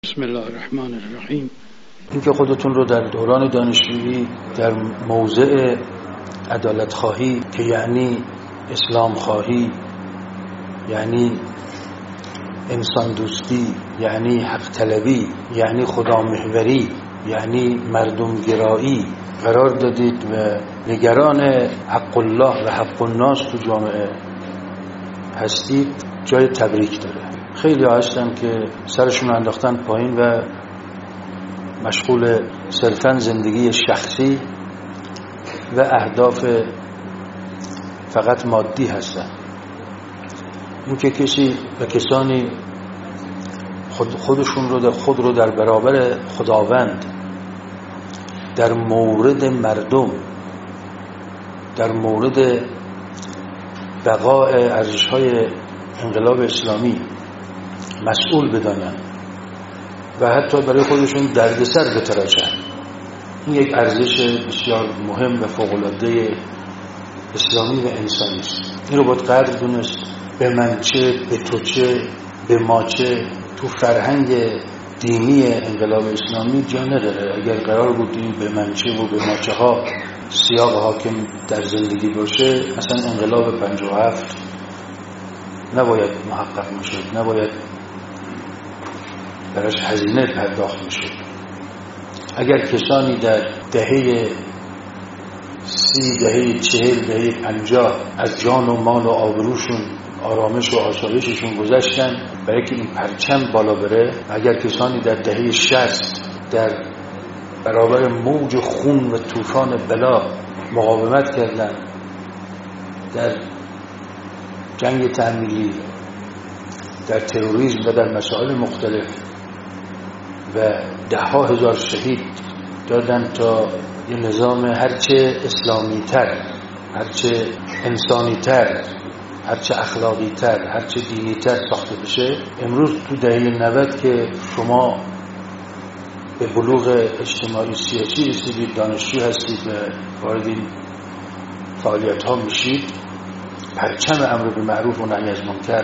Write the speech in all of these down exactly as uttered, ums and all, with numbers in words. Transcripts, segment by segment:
بسم الله الرحمن الرحیم. اینکه خودتون رو در دوران دانشجویی در موضع عدالت خواهی که یعنی اسلام خواهی، یعنی انسان دوستی، یعنی حق طلبی، یعنی خدا محوری، یعنی مردم گرایی قرار دادید و نگران حق الله و حق الناس تو جامعه هستید، جای تبریک داره. خیلی ها هستن که سرشون انداختن پایین و مشغول صرفاً زندگی شخصی و اهداف فقط مادی هستن. این که کسی و کسانی خود خودشون رو در خود رو در برابر خداوند در مورد مردم، در مورد بقای ارزش‌های انقلاب اسلامی مسئول بدانن و حتی برای خودشون دردسر بتراشن، این یک ارزش بسیار مهم و فوق‌العاده اسلامی و انسانی است. این رو باید قدر دونست. به من چه، به تو چه، به ما چه تو فرهنگ دینی انقلاب اسلامی جا نداره. اگر قرار بودیم به من چه و به ما چه ها سیاق حاکم در زندگی باشه، مثلا انقلاب پنجاه و هفت نباید محقق میشد، نباید براش هزینه پرداخت میشد. اگر کسانی در دهه سی، دهه چهل، دهه پنجاه از جان و مال و آبروشون، آرامش و آسایششون گذشتن برای که این پرچم بالا بره، اگر کسانی در دهه شصت در برابر موج خون و طوفان بلا مقاومت کردن، در جنگ تعمیلی، در تروریسم و در مسائل مختلف و ده ها هزار شهید دادن تا یه نظام هرچه اسلامی تر، هرچه انسانی تر، هرچه اخلاقی تر، هرچه دینی تر ساخته بشه، امروز تو دهه نود که شما به بلوغ اجتماعی سیاسی رسیدید، دانشجو هستید و وارد این فعالیت ها میشید، پرچم امر بالمعروف و نهی از منکر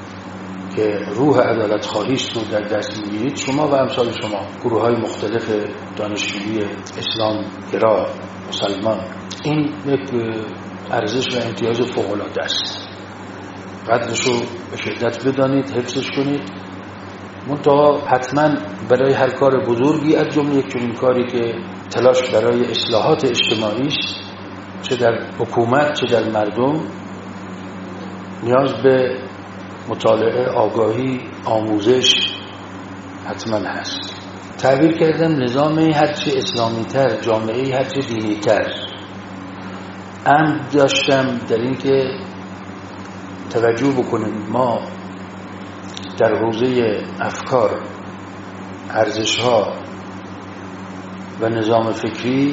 که روح عدالت خواهیست رو در دست میگیرید، شما و امثال شما، گروه های مختلف دانشجویی اسلام گرا مسلمان. این یک ارزش و امتیاز فوق العاده است. قدرش رو به شدت بدانید، حفظش کنید. منتها حتما برای هر کار بزرگی از جمله یک چنین کاری که تلاش برای اصلاحات اجتماعی است، چه در حکومت چه در مردم، نیاز به مطالعه، آگاهی، آموزش حتما هست. تعبیر کردم نظامی هرچی اسلامی تر، جامعه‌ای هرچی دینی تر. امر داشتم در این که توجه بکنیم ما در حوزه افکار، ارزش‌ها و نظام فکری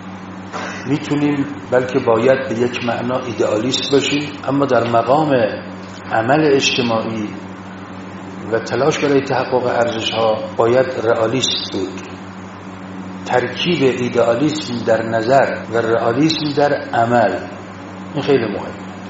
میتونیم بلکه باید به یک معنا ایدئالیست باشیم، اما در مقام عمل اجتماعی و تلاش برای تحقق ارزش‌ها باید رئالیست بود. ترکیب ایدئالیسم در نظر و رئالیسم در عمل، این خیلی مهمه.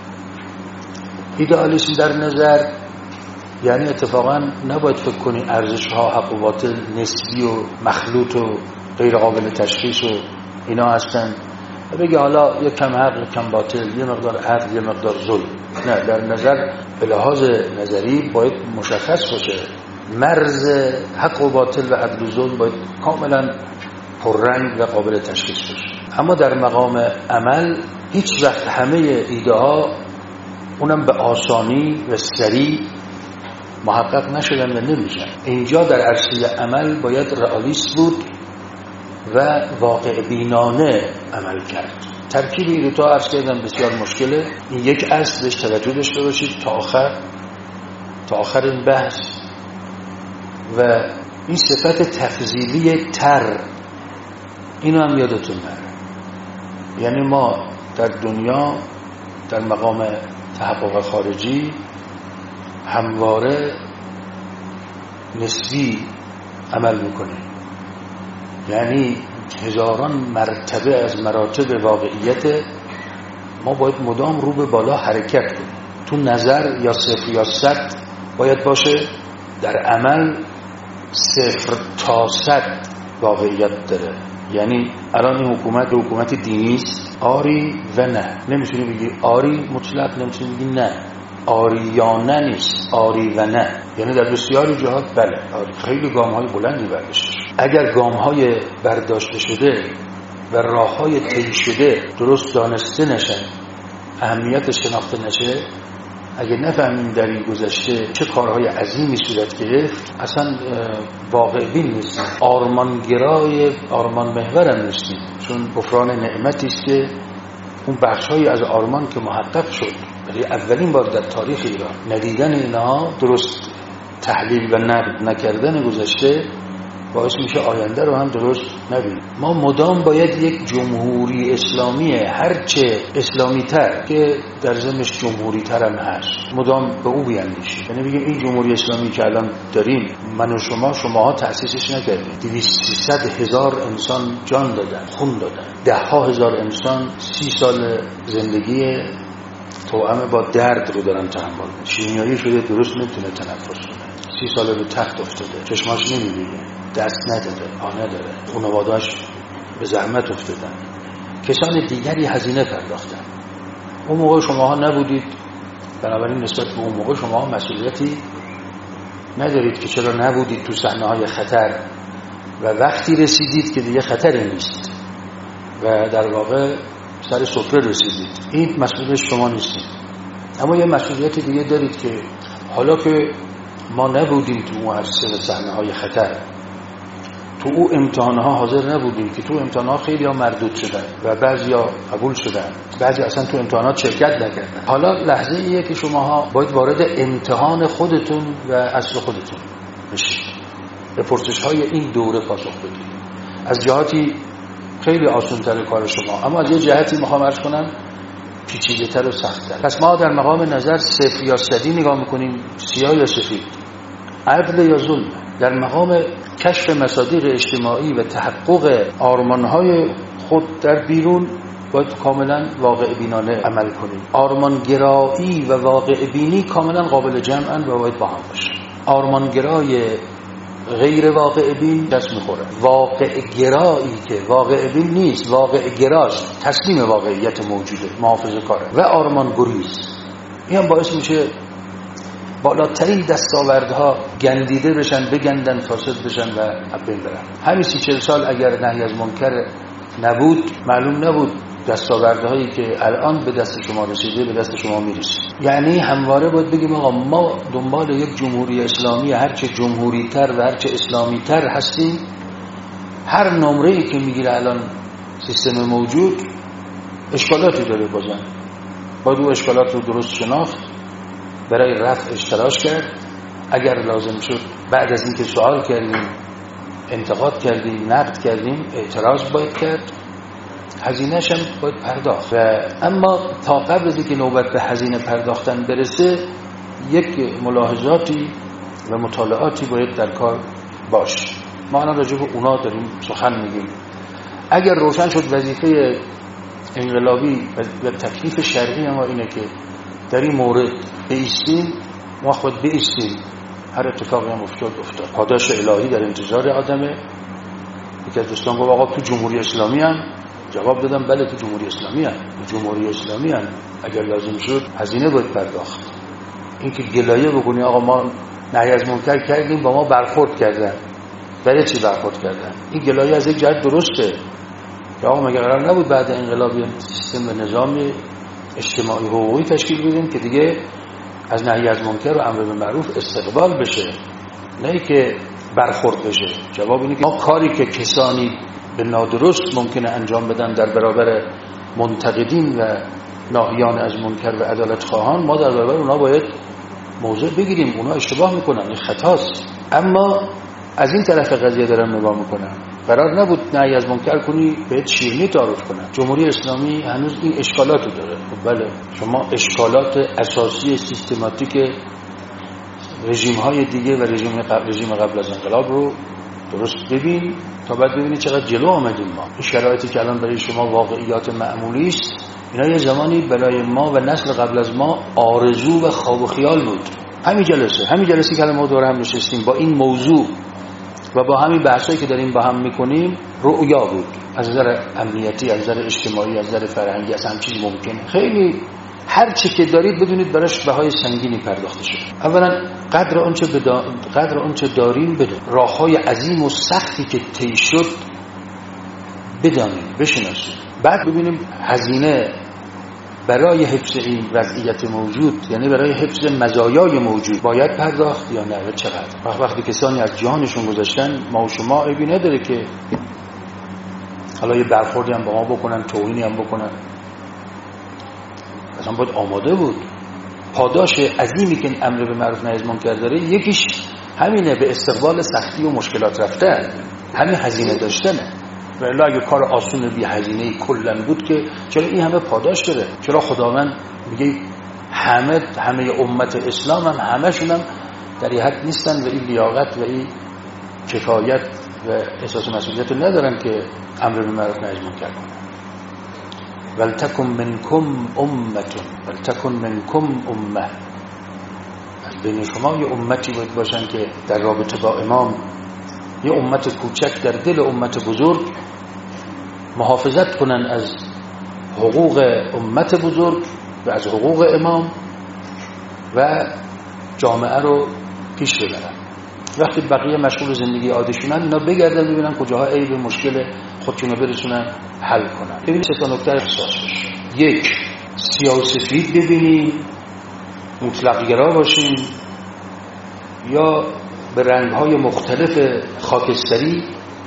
ایدئالیسم در نظر یعنی اتفاقا نباید فکر کنی ارزش‌ها حق و باطل نسبی و مخلوط و غیر قابل تشخیص و اینا هستن و بگی حالا یک کم حق یک کم باطل، یه مقدار حق یه مقدار ظلم. نه، در نظر به لحاظ نظری باید مشخص باشه. مرز حق و باطل و عدل و ظلم باید کاملا پررنگ و قابل تشخیص باشه. اما در مقام عمل هیچ وقت همه ایده ها اونم به آسانی و سریع محقق نشدن و نمیشن. اینجا در عرصه عمل باید رئالیست بود و واقع بینانه عمل کرد. ترکیب این دو تا عرض کردم بسیار مشکله. این یک اصل بهش توجه داشته باشید تا آخر تا آخر این بحث. و این صفت تفضیلی تر، اینو هم یادتون نره. یعنی ما در دنیا در مقام تحقق خارجی همواره نسبی عمل میکنیم، یعنی هزاران مرتبه از مراتب واقعیت ما باید مدام رو به بالا حرکت کنیم. تو نظر یا صفر یا صد باید باشه، در عمل صفر تا صد واقعیت داره. یعنی الان این حکومت حکومت دینی است، آری و نه. نمیتونی بگی آری مطلق، نمیتونی بگی نه آریانه نیست، آری و نه. یعنی در بسیاری جهات بله آری. خیلی گام‌های بلندی برداشته شده. اگر گام‌های برداشته شده و راه‌های طی شده درست دانسته نشن، اهمیت شناخته نشه، اگه نفهمیم در این گذشته چه کارهای عظیمی صورت گرفت، اصلا واقع بین نیستیم، آرمانگرای آرمان محور هم نیستیم، چون کفران نعمتی است که اون بخش‌هایی از آرمان که محقق شد برای اولین بار در تاریخ ایران، ندیدن اینها، درست تحلیل و نقد نکردن گذشته باعث میشه آینده رو هم درست نبینیم. ما مدام باید یک جمهوری اسلامی هرچه اسلامی تر که در ضمنش جمهوری تر هم هست مدام به او بیاندیشیم. یعنی بگیم این جمهوری اسلامی که الان داریم، من و شما شماها تأسیسش نکردیم، دویست سیصد هزار انسان جان دادن، خون دادن، ده ها هزار انسان سی سال زندگی توأم با درد رو دارن تحمل میکنن. شیمیایی شده درست نمیتونه تنفس کنه، سی ساله به تخت افتاده، چشماش نمیبینه، دست نداره، پا نداره، خانواده‌اش به زحمت افتادن، کسان دیگری هزینه پرداختن. اون موقع شماها نبودید، بنابراین نسبت به اون موقع شماها مسئولیتی ندارید که چرا نبودید تو صحنه‌های خطر و وقتی رسیدید که دیگه خطری نیست و در واقع سر سفره رسیدید. این مسئولیت شما نیستید. اما یه مسئولیت دیگه دارید که حالا که ما نبودیم تو اون عرصه و صحنه‌های خطر، تو اون امتحان‌ها حاضر نبودیم که تو امتحان‌ها خیلی ها مردود شدن و بعضیا قبول شدن، بعضی اصلا تو امتحانات شرکت نکردن. حالا لحظه ایه که شماها باید وارد امتحان خودتون و اصل خودتون بشید، به پرسش‌های این دوره پاسخ بدید. از جهاتی خیلی آسان‌تر کار شما، اما از یه جهتی میخوام عرض کنم پیچیده‌تر و سخت‌تر. پس ما در مقام نظر صفر یا صدی نگاه میکنیم، سیاه یا سفید، عدل یا ظلم. در مقام کشف مصادیق اجتماعی و تحقق آرمان‌های خود در بیرون باید کاملا واقع بینانه عمل کنیم. آرمانگرایی و واقع بینی کاملا قابل جمعن و باید با هم باشه. آرمانگرای غیر واقع بین دست میخوره. واقع گرایی که واقع بین نیست، واقع گراست، تسلیم واقعیت موجوده، محافظه کاره و آرمان گریز. این هم باعث میشه بالاترین دستاوردها گندیده بشن، بگندن، فاسد بشن و ابین برن. همین سی چل سال اگر نهی از منکر نبود، معلوم نبود دستاوردهایی که الان به دست شما رسیده به دست شما میرسه. یعنی همواره باید بگیم آقا ما دنبال یک جمهوری اسلامی هرچه جمهوری تر و هرچه اسلامی تر هستیم. هر نمره‌ای که میگیره الان سیستم موجود اشکالاتی داره، بازن باید اون اشکالات رو درست شناخت، برای رفعش تلاش کرد. اگر لازم شد بعد از اینکه سوال کردیم، انتقاد کردیم، نقد کردیم، اعتراض باید کرد، هزینه‌ش هم باید پرداخت. و اما تا قبل از اینکه نوبت به هزینه پرداختن برسه، یک ملاحظاتی و مطالعاتی باید در کار باشه. ما الان راجع به اونا داریم سخن میگیم. اگر روشن شد وظیفه انقلابی و تکلیف شرعی ما اینه که در این مورد بایستیم، ما خود بایستیم، هر اتفاقی هم افتاد افتاد. پاداش الهی در انتظار آدمه. یکی از دوستان گفت آقا تو جمهوری اسلامی هم؟ جواب دادم بله تو جمهوری اسلامی هم. تو جمهوری اسلامی هم اگر لازم شد هزینه باید پرداخت. این که گلایه بکنی آقا ما نهی از منکر کردیم با ما برخورد کردن، برای چی برخورد کردن؟ این گلایه از یک جهت درسته که آقا مگه قرار نبود بعد انقلاب سیستم و نظام اجتماعی حقوقی تشکیل بدیم که دیگه از نهی از منکر و امر بالمعروف استقبال بشه، نه که برخورد بشه؟ جواب اینه که ما کاری که کسانی به نادرست ممکنه انجام بدن در برابر منتقدین و ناهیان از منکر و عدالت خواهان، ما در برابر اونا باید موضع بگیریم. اونا اشتباه میکنن، این خطاست. اما از این طرف قضیه دارم نگاه میکنم، قرار نبود نهی از منکر کنی بهت شیرینی تعارف کنن. جمهوری اسلامی هنوز این اشکالاتو داره. خب بله، شما اشکالات اساسی سیستماتیک رژیم های دیگه و رژیم قبل رژیم قبل از انقلاب رو درست ببین تا بعد ببینید چقدر جلو آمدیم. ما این شرایطی که الان برای شما واقعیات معمولی است، اینا یه زمانی برای ما و نسل قبل از ما آرزو و خواب و خیال بود. همین جلسه همین جلسه که الان ما دور هم نشستیم با این موضوع و با همین بحثایی که داریم با هم میکنیم رؤیا بود، از نظر امنیتی، از نظر اجتماعی، از نظر فرهنگی، از هم چیز ممکنه. خیلی هر چی که دارید بدونید براش بهای سنگینی پرداخته شده. اولا قدر اونچه بدا... قدر اونچه داریم بدون، راههای عظیم و سختی که طی شد بدانید، بشناسید. بعد ببینیم هزینه برای حفظ این وضعیت موجود، یعنی برای حفظ مزایای موجود، باید پرداخت یا نه و چقدر. وقتی کسانی از جانشون گذاشتن، ما و شما عیبی نداره که حالا یه برخوردی هم با ما بکنن، توهینی هم بکنن. اصلا باید آماده بود. پاداش عظیمی که امر به معروف نهی از منکر داره یکیش همینه، به استقبال سختی و مشکلات رفتن، همین هزینه داشتنه. ولی اگه کار آسون بی هزینه کلا بود که چرا این همه پاداش داره؟ چرا خداوند میگه همه همه امت اسلام هم همشون هم در این حد نیستن و این لیاقت و این کفایت و احساس مسئولیت رو ندارن که امر به معروف نهی از منکر کنن. ولتکن منکم امه ولتکن منکم امه، از بین شما یه امتی باید باشن که در رابطه با امام، یه امت کوچک در دل امت بزرگ، محافظت کنن از حقوق امت بزرگ و از حقوق امام و جامعه رو پیش ببرن. وقتی بقیه مشغول زندگی عادیشونن، اینا بگردن ببینن کجاها عیب مشکل خودشونو برسونن حل کنن. ببینید سه تا نکته احساس بشه. یک، سیاه‌وسفید ببینیم، مطلق گرا باشیم، یا به رنگ‌های مختلف خاکستری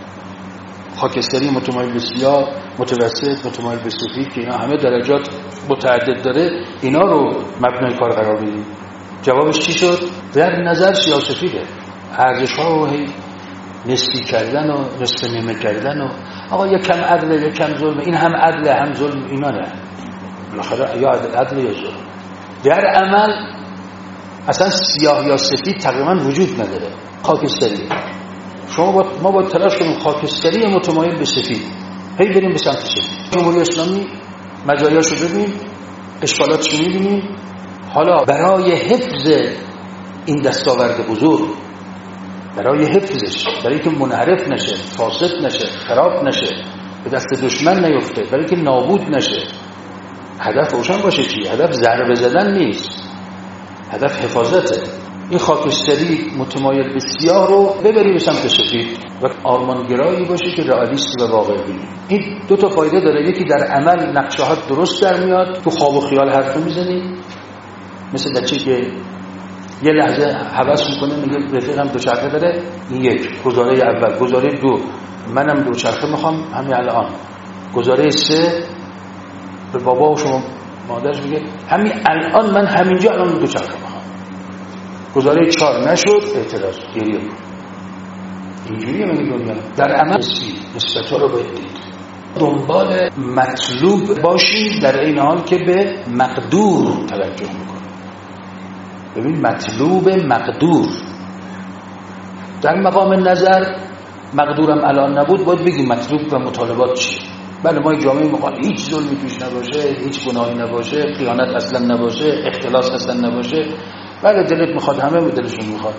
خاکستری متمایل به سیاه، متوسط، متمایل به سفید، که اینا همه درجات متعدد داره، اینا رو مبنای کار قرار بدیم. جوابش چی شد؟ در نظر سیاه سفیده. ارزش‌ها رو هی نسبی کردن و نصف نیمه کردن و آقا یک کم عدل یک کم ظلم، این هم عدل هم ظلم، اینا نه. بالاخره یا عدل یا ظلم. در عمل اصلا سیاه یا سفید تقریبا وجود نداره. خاکستری. شما با ما با تلاش کنیم خاکستری متمایل به سفید هی بریم به سمت سفید. جمهوری اسلامی مزایاشو ببینیم، اشکالاتشو می‌بینیم. حالا برای حفظ این دستاورد بزرگ، برای حفظش، برای که منحرف نشه، فاسد نشه، خراب نشه، به دست دشمن نیفته، برای که نابود نشه، هدف روشن باشه. چی؟ هدف ضربه زدن نیست، هدف حفاظته. این خاکستری متمایل به سیاه رو ببری به سمت سفید و آرمانگرایی باشه که رئالیست و واقعی بینی. این دو تا فایده داره. یکی در عمل نقشه‌ها درست در میاد، تو خواب و خیال حرف میزنی، مثل بچه که یه لحظه هوس میکنه میگه رفیقم دوچرخه داره، این یک گزاره اول. گزاره دو، منم دوچرخه میخوام همین الان. گزاره سه، به بابا و شما مادرش میگه همین الان من همینجا الان دوچرخه میخوام. گزاره چهار نشد، اعتراض، گریه. اینجوریه من دنیا. در عمل نسبت‌ها رو باید دید. دنبال مطلوب باشید در این حال که به مقدور توجه میکنید. ببین مطلوب مقدور در مقام نظر، مقدورم الان نبود باید بگیم مطلوب و مطالبات چیه. بله ما جامعه میخواد هیچ ظلمی توش نباشه، هیچ گناهی نباشه، خیانت اصلا نباشه، اختلاس اصلا نباشه. بله دلت میخواد، همه به دلشون میخواد،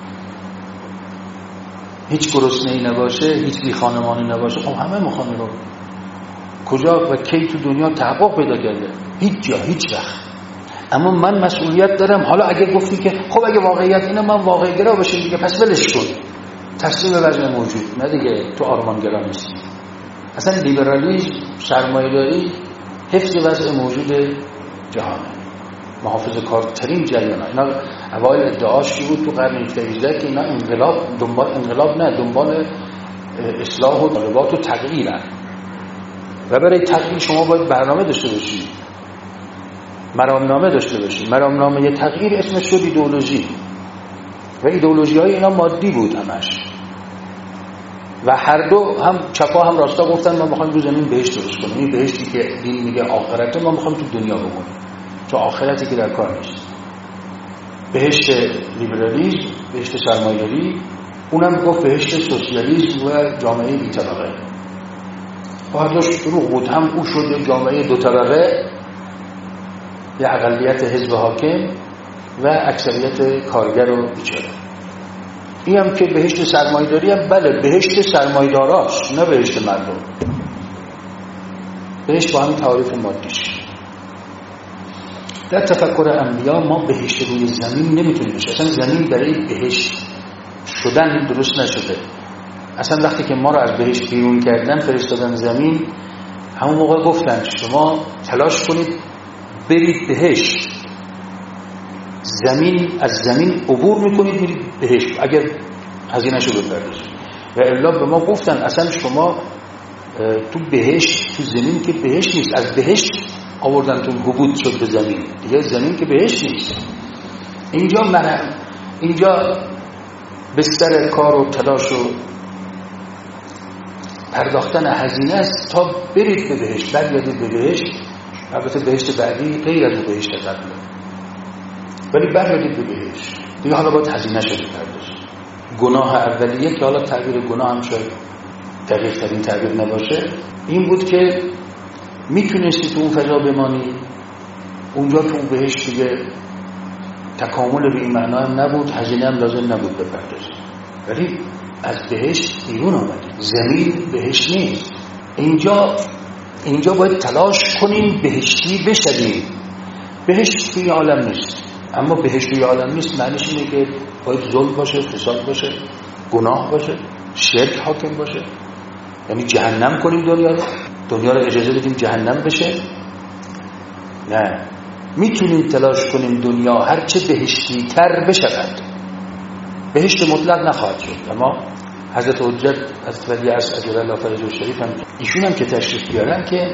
هیچ گرسنه‌ای نباشه، هیچ بی خانمانی نباشه. خب همه میخوان رو. کجا و کی تو دنیا تحقق پیدا کرده؟ هیچ جا، هیچ وقت. اما من مسئولیت دارم. حالا اگه گفتی که خب اگه واقعیت اینه من واقع گرا باشم دیگه، پس ولش کن، تسلیم وضع موجود. نه دیگه، تو آرمان گرا نیستی. اصلا لیبرالیسم، سرمایه‌داری حفظ وضع موجود جهانه، محافظه کارترین جریان. اینا اوایل ادعاش کی بود تو قرن هجدهم که اینا انقلاب دنبال انقلاب نه دنبال اصلاح و طلبات و تغییرن. و برای تغییر شما باید برنامه داشته باشید، مرامنامه داشته باشید. مرامنامه تغییر اسمش شد ایدئولوژی و ایدئولوژی های اینا مادی بود همش. و هر دو هم چپا هم راستا گفتن ما میخوایم رو زمین بهشت درست کنیم. این بهشتی که دین میگه آخرته، ما میخوایم تو دنیا بکنیم، تو آخرتی که در کار نیست. بهشت لیبرالیسم، بهشت سرمایه‌داری، اونم گفت بهشت سوسیالیسم و جامعه بی طبقه. بعدش دروغ بود، هم او شد جامعه دو طبقه، یه اقلیت حزب حاکم و اکثریت کارگر و بیچاره. این هم که بهشت سرمایه‌داری هم بله بهشت سرمایه‌داراست، نه بهشت مردم. بهشت با همین تعاریف مادیش. در تفکر انبیا ما بهشت روی زمین نمیتونیم بشه. اصلا زمین برای بهشت شدن درست نشده. اصلا وقتی که ما رو از بهشت بیرون کردن فرستادن زمین، همون موقع گفتن شما تلاش کنید برید بهشت. زمین از زمین عبور میکنید میرید بهشت اگر هزینه شو بپردازید. و الا به ما گفتن اصلا شما تو بهشت تو زمین که بهشت نیست، از بهشت آوردنتون حبود شد به زمین، دیگه زمین که بهشت نیست. اینجا من اینجا بستر کار و تلاش و پرداختن هزینه است تا برید به بهشت، برگردید به بهشت. البته بهشت بعدی غیر از بهشت قبله، ولی برگردید به بهشت دیگه. حالا باید هزینه شده پرداخت. گناه اولیه که حالا تعبیر گناه هم شاید دقیق ترین تعبیر نباشه، این بود که میتونستی تو اون فضا بمانی، اونجا تو اون بهشت دیگه تکامل به این معنا هم نبود، هزینه هم لازم نبود بپردازی، ولی از بهشت بیرون آمدی. زمین بهشت نیست. اینجا اینجا باید تلاش کنیم بهشتی بشدیم. بهشت توی عالم نیست، اما بهشت توی عالم نیست معنیش اینه که باید ظلم باشه، فساد باشه، گناه باشه، شرک حاکم باشه. یعنی جهنم کنیم دنیا رو، دنیا رو اجازه بدیم جهنم بشه؟ نه، میتونیم تلاش کنیم دنیا هرچه بهشتی تر بشود. بهشت مطلق نخواهد شد، اما حضرت حجت از ولی از اجل الله فرجه شریف هم ایشون هم که تشریف بیارن که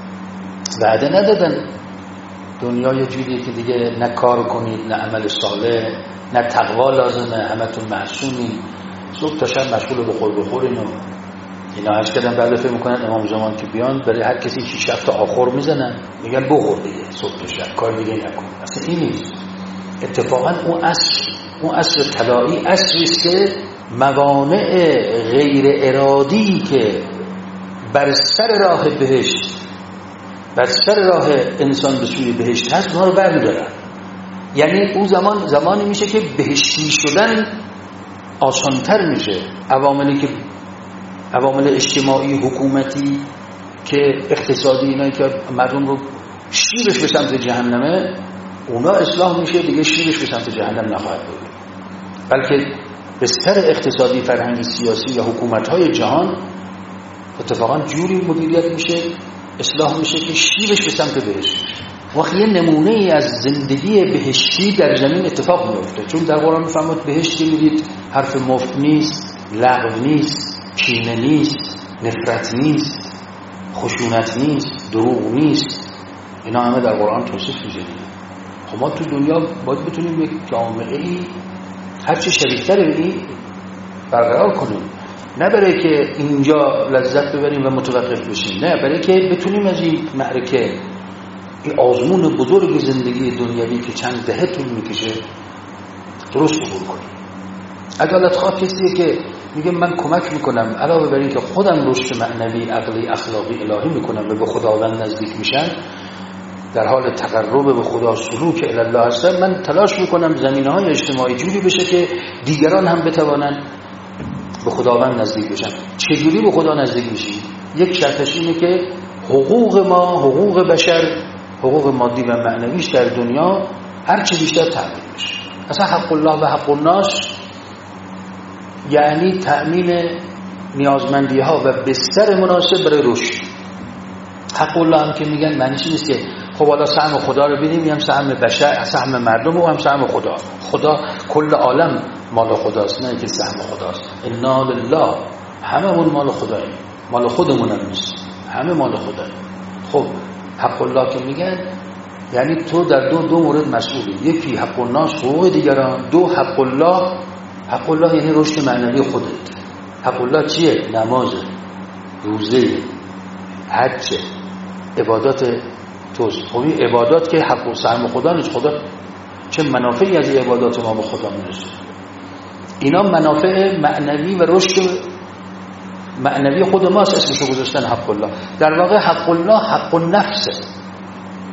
وعده ندادن دنیا یه جوریه که دیگه نه کار کنید، نه عمل صالح، نه تقوا لازمه، همتون معصومین، صبح تا شب مشغول بخور بخورین و اینا. هرچ کردن بعد فکر میکنن امام زمان که بیان برای هر کسی شیش هفت تا آخر میزنن، میگن بخور دیگه صبح تا شب، کار دیگه نکن. اصلا این نیست. اتفاقا اون اصل اون اصل طلایی اصلی است که موانع غیر ارادی که بر سر راه بهشت، بر سر راه انسان به سوی بهشت هست، ما رو برمی‌دارن. یعنی اون زمان زمانی میشه که بهشتی شدن آسانتر میشه. عواملی که عوامل اجتماعی، حکومتی که اقتصادی، اینایی که مردم رو شیرش به سمت جهنمه، اونا اصلاح میشه دیگه، شیرش به سمت جهنم نخواهد بود، بلکه بستر اقتصادی، فرهنگی، سیاسی یا حکومت‌های جهان اتفاقا جوری مدیریت میشه، اصلاح میشه که شیرش به سمت بهشت. وقتی یه نمونه ای از زندگی بهشتی در زمین اتفاق میفته، چون در قرآن میفرماد بهشتی میدید حرف مفت نیست، لغو نیست، کینه نیست، نفرت نیست، خشونت نیست، دروغ نیست. اینا همه در قرآن توصیف میشه. خب ما تو دنیا باید بتونیم یک جامعه ای هرچی شریکتر این برقرار کنیم، نه برای که اینجا لذت ببریم و متوقف بشیم، نه برای که بتونیم از این معرکه، این آزمون بزرگ زندگی دنیوی که چند دهه طول میکشه درست عبور کنیم. عدالت خواه کسیه که میگه من کمک میکنم علاوه بر این که خودم رشد معنوی، عقلی، اخلاقی، الهی میکنم و به خداوند نزدیک میشن، در حال تقرب به خدا، سلوک الی الله هستن، من تلاش میکنم زمینه‌های اجتماعی جوری بشه که دیگران هم بتوانن به خداوند نزدیک بشن. چجوری به خدا نزدیک میشی؟ یک شرطش اینه که حقوق ما، حقوق بشر، حقوق مادی و معنویش در دنیا هر چه بیشتر تأمین بشه. اصلا حق الله و حق الناس یعنی تأمین نیازمندی ها و بستر مناسب برای رشد. حق الله هم که میگن معنیش نیست که خب حالا سهم خدا رو ببینیم، هم سهم بشر، سهم مردم و هم سهم خدا. خدا کل عالم مال خداست، نه که سهم خداست. انا لله، هممون مال خداییم، مال خودمون هم نیست، همه مال خداییم. خب حق الله که میگن یعنی تو در دو دو مورد مسئولی، یکی حق الناس، حقوق دیگران، دو حق الله. حق الله یعنی رشد معنوی خودت. حق الله چیه؟ نماز، روزه، حج، عبادات توست. خب این عبادات که حق و سهم خدا نیست، خدا چه منافعی از عبادات ما به خدا میرسه؟ اینا منافع معنوی و رشد معنوی خود ماست، اسمشو گذاشتن حق الله. در واقع حق الله حق النفسه.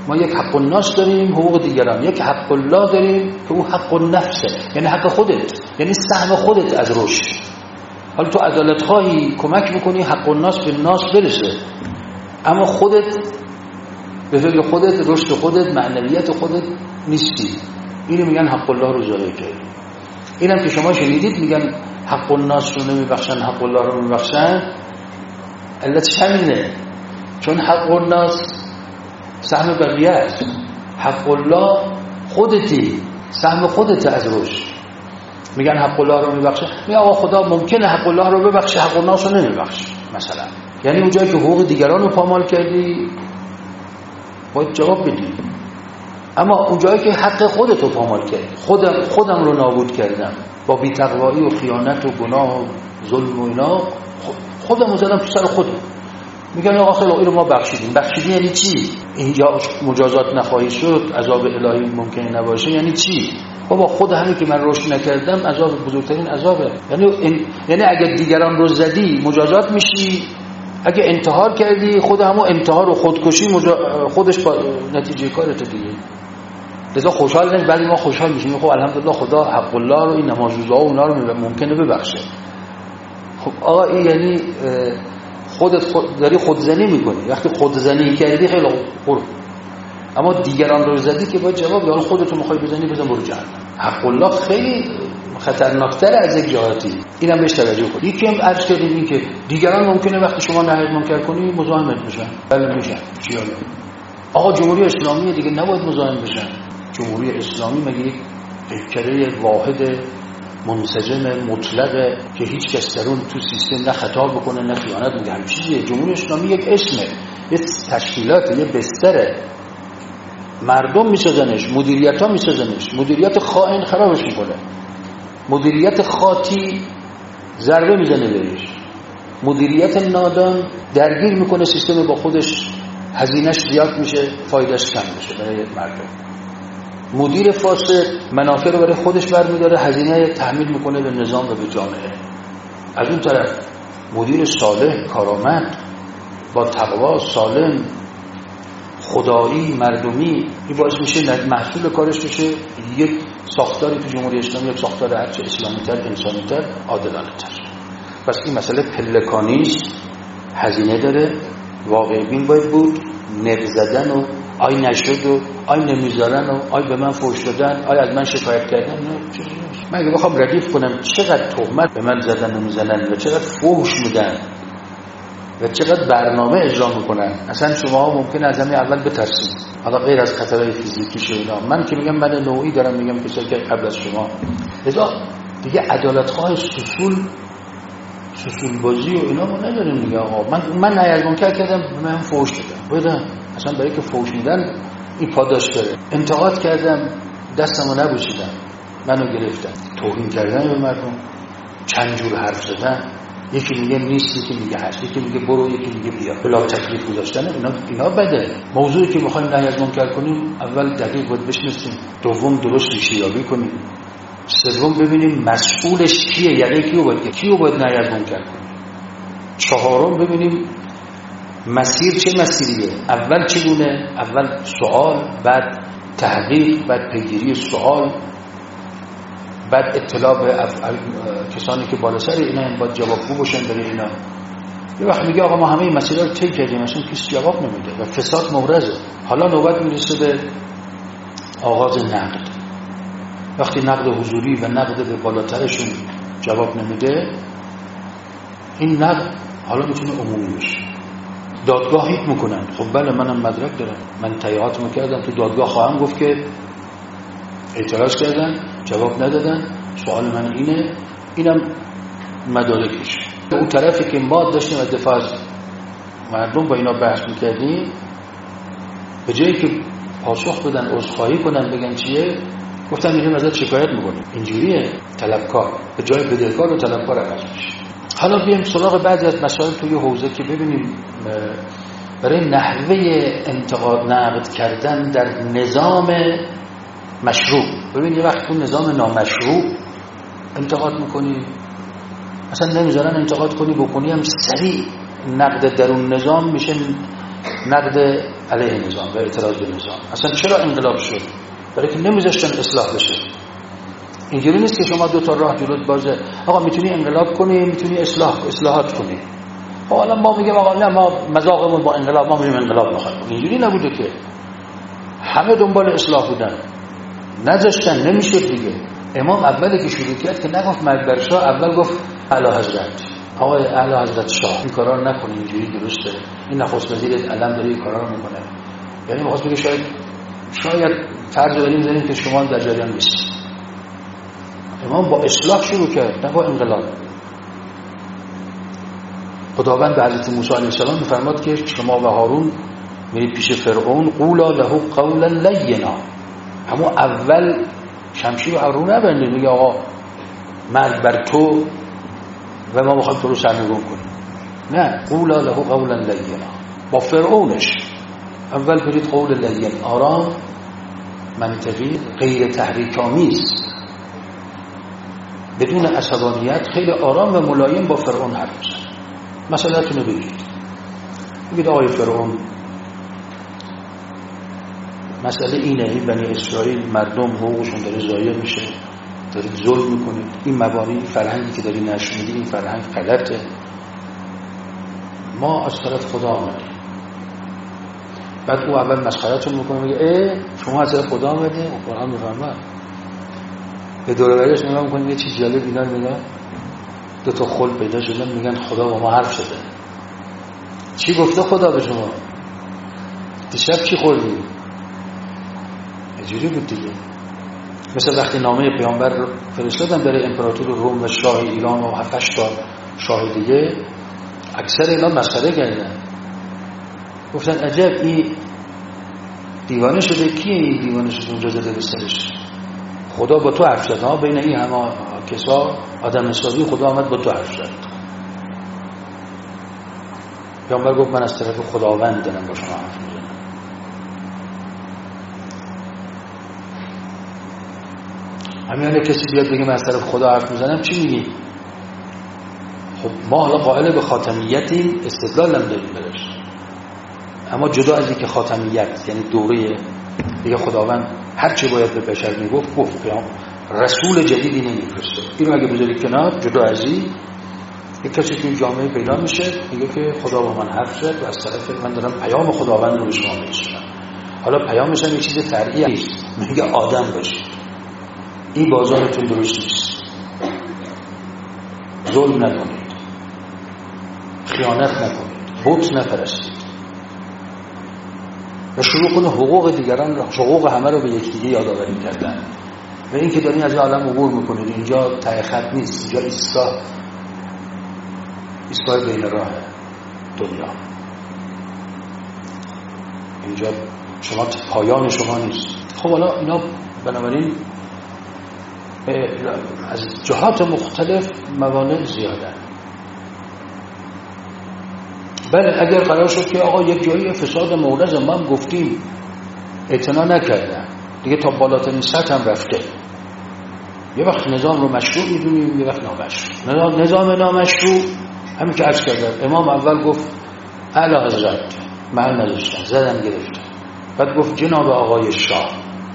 ما یک حق الناس داریم، حقوق دیگران، یک حق الله داریم که او حق النفسه، یعنی حق خودت، یعنی سهم خودت از رشد. حالا تو عدالت خواهی کمک میکنی حق الناس به ناس برسه، اما خودت به فکر خودت، رشد خودت، معنویت خودت نیستی. اینو میگن حق الله رو ضایع کردی. اینم که شما شنیدید میگن حق الناس رو نمیبخشن، حق الله رو میبخشن، علتش همینه، چون حق الناس سهم بقیه است، حق الله خودتی، سهم خودت از رشد. میگن حق الله رو میبخشه، میگن آقا خدا ممکنه حق الله رو ببخشه، حق الناس رو نمیبخشه مثلا. یعنی اون جایی که حقوق دیگران رو پامال کردی باید جواب بدی، اما اون جایی که حق خودت رو پامال کردی، خودم خودم رو نابود کردم با بی‌تقوایی و خیانت و گناه و ظلم و اینا، خودم رو زدم تو سر خودم. میگن آقا خیلی اینو ما بخشیدیم. بخشیدیم یعنی چی؟ اینجا مجازات نخواهی شد، عذاب الهی ممکنه نباشه، یعنی چی؟ بابا خود همین که من رشد نکردم عذاب بزرگترین عذابه. یعنی این... یعنی اگه دیگران رو زدی مجازات میشی، اگه انتحار کردی خود همون انتحار و خودکشی مجا... خودش با نتیجه کارت دیگه. لذا خوشحال نمیشه، بعضی ما خوشحال میشیم خب الحمدلله خدا حق الله رو، این نمازروزا و اونا رو ممکنه ببخشه. خب آقا این یعنی خودت خود داری خودزنی میکنی. وقتی خودزنی کردی خیلی خوب، اما دیگران رو زدی که باید جواب بدی. خودت میخوای بزنی بزن برو جهنم. حق الله خیلی خطرناکتر از یک جهاتی. اینم بهش توجه کنید. یکی هم عرض کردیم این که دیگران ممکنه وقتی شما نهی منکر کنی مزاحمت بشن. بله میشن. چیاله آقا جمهوری اسلامی دیگه نباید مزاحم بشن. جمهوری اسلامی مگه یک پیکره واحد منسجم مطلقه که هیچ کس در اون تو سیستم نه خطا بکنه نه خیانت میگه؟ هم چیزیه. جمهوری اسلامی یک اسمه، یک تشکیلات، یک بستره. مردم میسازنش، مدیریت ها میسازنش. مدیریت خائن خرابش میکنه، مدیریت خاطی ضربه میزنه بهش، مدیریت نادان درگیر میکنه سیستم با خودش، هزینهش زیاد میشه فایدهش کم میشه برای مردم. مدیر فاسد منافع رو برای خودش برمیداره، هزینه تحمیل میکنه به نظام و به جامعه. از اون طرف مدیر صالح کارآمد با تقوا سالم خدایی مردمی، این باعث میشه محصول کارش بشه یک ساختاری تو جمهوری اسلامی، یک ساختار هرچه اسلامی تر، انسانی تر، عادلانه تر. پس این مسئله پلکانی است، هزینه داره، واقع بین باید بود. نق زدن و آی نشد و آی نمیذارن و آی به من فحش دادن، آی از من شکایت کردن، نه چیزی نیست. من اگه بخوام ردیف کنم چقدر تهمت به من زدن و میزنن و چقدر فحش میدن و چقدر برنامه اجرا میکنن، اصلا شما ممکنه از همین اول بترسید. حالا غیر از خطرهای فیزیکی و اینا، من که میگم من نوعی دارم میگم کسایی که قبل از شما، لذا دیگه عدالتخواه سوسول سوسول بازی و اینا ما نداریم دیگه. آقا من من نیازمون کردم به من فحش دادم بدم، اصلا برای که فحش میدن این پاداش داره. انتقاد کردم دستمو نبوسیدم، منو گرفتن. توهین کردن به مردم، چند جور حرف زدن، یکی میگه نیست، یکی میگه هست، یکی میگه برو، یکی میگه بیا، بلا تکلیف گذاشتن، اینا اینا بده. موضوعی که میخوایم نهی از منکر کنیم اول دقیق باید بشناسیم، دوم درست ریشه یابی کنیم، سوم ببینیم مسئولش کیه، یعنی کیو باید کیو باید نهی از منکر کنیم، چهارم ببینیم مسیر چه مسیریه، اول چگونه، اول سوال، بعد تحقیق، بعد پیگیری سوال، بعد اطلاع به کسانی که بالا سر اینا هم باید جوابگو باشن برای اینا. یه وقت میگه آقا ما همه این مسئله رو طی کردیم، اصلا کسی جواب نمیده و فساد مورزه. حالا نوبت میرسه به آغاز نقد. وقتی نقد حضوری و نقد به بالاترشون جواب نمیده، این نقد حالا میتونه عمومی بشه. دادگاه هیت میکنن. خب بله منم مدرک دارم، من تحقیقات میکردم، تو دادگاه خواهم گفت که اعتراض کردن، جواب ندادن، سوال من اینه، اینم مدارکش. اون طرفی که ما داشتیم از دفاع از مردم با اینا بحث میکردیم، به جایی که پاسخ بدن، عذرخواهی کنن، بگن چیه، گفتن میریم ازت شکایت میکنیم. اینجوریه طلبکار به جای بدهکار و طلبکار عوض میشه. حالا بیایم سراغ بعضی از مسائل توی حوزه که ببینیم برای نحوه انتقاد نقد کردن در نظام مشروع. ببین یه وقت تو نظام نامشروع انتقاد میکنی، اصلا نمیذارن انتقاد کنی، بکنی هم سریع نقد درون نظام میشه نقد علیه نظام و اعتراض به نظام. اصلا چرا انقلاب شد؟ برای که نمیذاشتن اصلاح بشه. اینجوری نیست که شما دو تا راه جلوت بازه، آقا میتونی انقلاب کنی، میتونی اصلاح اصلاحات کنی. خب الان ما میگیم آقا نه، ما مذاقمون با انقلاب، ما میگیم انقلاب میخوایم. اینجوری نبوده که. همه دنبال اصلاح بودن، نذاشتن، نمیشد دیگه. امام اولی که شروع کرد که نگفت مرگ بر شاه، اول گفت اعلی حضرت، آقای اعلی حضرت شاه این کارا رو نکنی، اینجوری درسته، این نخست وزیر علم داره این کارا رو میکنه. یعنی میخواست بگه شاید شاید فرض بدیم زنیم که شما در جریان نیست. امام با اصلاح شروع کرد، نه با انقلاب. خداوند به حضرت موسی علیه السلام میفرماد که شما و هارون میرید پیش فرعون، قولا له قولا لینا. اما اول شمشیر رو رو نبندید، میگه آقا مرگ بر تو و ما میخوایم تو رو سرنگون کنیم. نه، قولا له قولا لینا. با فرعونش اول برید قول لین، آرام، منطقی، غیر تحریک آمیز، بدون عصبانیت، خیلی آرام و ملایم با فرعون حرف بزنید. مسئله‌تون رو بگید. بگید آقای فرعون، مسئله اینه، این بنی اسرائیل مردم حقوقشون داره ضایع میشه، دارید ظلم میکنید، این مبانی فرهنگی که داری نشون میدی این فرهنگ غلطه، ما از طرف خدا آمدیم. بعد او اول مسخره‌تون میکنه، میگه اه شما از طرف خدا آمدید؟ قرآن میفرماد. به دور و بریش نگاه میکنید، یه چیز جالب اینا میگن، دو تا خل پیدا شدن، میگن خدا با ما حرف شده. چی گفته خدا به شما؟ دیشب چی خوردی؟ اینجوری بود دیگه. مثل وقتی نامه پیامبر رو فرستادن برای امپراتور روم و شاه ایران و هفتش تا شاه دیگه، اکثر اینا مسخره کردن، گفتن عجب این دیوانه شده. کیه این دیوانه شده اونجا زده به سرش؟ خدا با تو حرف زد. ها بین این همه کسا آدم حسابی خدا آمد با تو حرف زد. پیامبر گفت من از طرف خداوند دارم با شما حرف میزنم. همین کسی بیاد بگه من از طرف خدا حرف میزنم، چی میگی؟ خب ما حالا قائل به خاتمیتیم، استدلال هم داریم برش. اما جدا از اینکه خاتمیت یعنی دوره دیگه خداوند هر چی باید به بشر میگفت گفت، پیام رسول جدیدی نمیفرسته. اینو اگه بذاری کنار، جدا از این یک کسی که جامعه پیدا میشه میگه که خدا با من حرف زد و از طرف من دارم پیام خداوند رو به شما میرسونم. حالا پیامش هم یه چیز فرعی نیست، میگه آدم باشید، این بازارتون درست نیست، ظلم نکنید، خیانت نکنید، بت نپرستید و شروع کنه حقوق دیگران را، حقوق همه رو به یکدیگه یادآوری کردن. و این که دارین از این عالم عبور میکنید، اینجا ته خط نیست، اینجا ایستگاه ایستگاه بین راه دنیا، اینجا شما پایان شما نیست. خب حالا اینا بنابراین از جهات مختلف موانع زیاده. بله اگر قرار شد که آقا یک جایی فساد مورز ما هم گفتیم اعتنا نکردن دیگه، تا بالاترین سطح هم رفته، یه وقت نظام رو مشروع میدونیم، یه وقت نامشروع. نظام, نظام نامشروع همین که عرض کردم، امام اول گفت اعلی حضرت، محل نداشتن، زدن گرفتن. بعد گفت جناب آقای شاه،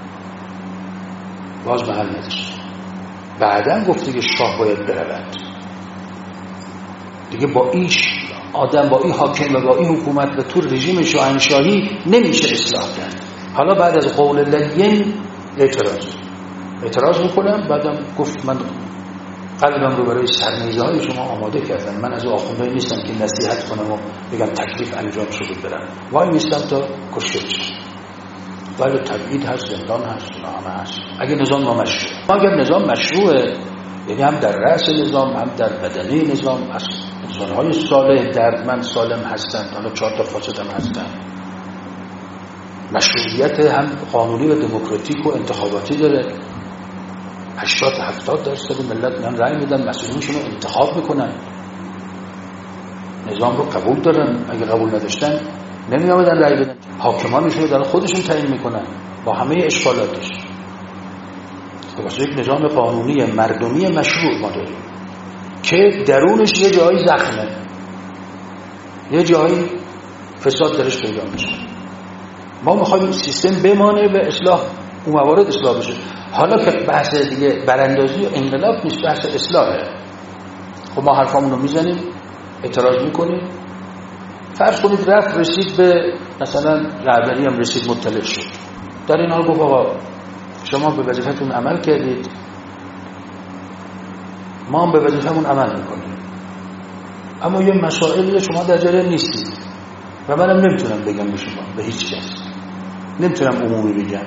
باز محل نداشتن. بعدم گفت دیگه شاه باید برود دیگه، با ایش آدم، با این حاکم و با این حکومت و طور رژیم شاهنشاهی نمیشه اصلاح کرد. حالا بعد از قول لین اعتراض اعتراض میکنم. بعدم گفت من قلبم رو برای سرنیزه های شما آماده کردم، من از آخوندهایی نیستم که نصیحت کنم و بگم تکلیف انجام شده برم، وای نیستم تا کشته بشم. ولی تبعید هست، زندان هست، همه هست. اگه نظام نامشروع، اگر نظام مشروعه، یعنی هم در رأس نظام هم در بدنه نظام هست، انسان‌های صالح دردمند سالم هستند، حالا چهار تا فاسد هم هستند. مشروعیت هم قانونی و دموکراتیک و انتخاباتی داره. هشتاد تا هفتاد درصد ملت میان رأی میدن، مسئولینشون رو انتخاب میکنن، نظام رو قبول دارن. اگه قبول نداشتن نمیآمدن رأی بدن. حاکمانشون رو دارن خودشون تعیین میکنن با همه اشکالاتش. واسه یک نظام قانونی مردمی مشروع ما داریم که درونش یه جایی زخمه، یه جایی فساد درش پیدا میشه. ما میخوایم سیستم بمانه و اصلاح اون موارد اصلاح بشه. حالا که بحث دیگه براندازی و انقلاب نیست، بحث اصلاحه. خب ما حرفامون رو میزنیم، اعتراض میکنیم، فرض کنید رفت رسید به مثلا رهبری هم رسید مطلع شد، در این حال گفت آقا شما به وظیفتون عمل کردید، ما هم به وظیفمون عمل میکنیم، اما یه مسائلی شما در جریان نیستید و منم نمیتونم بگم به شما، به هیچ کس نمیتونم عمومی بگم.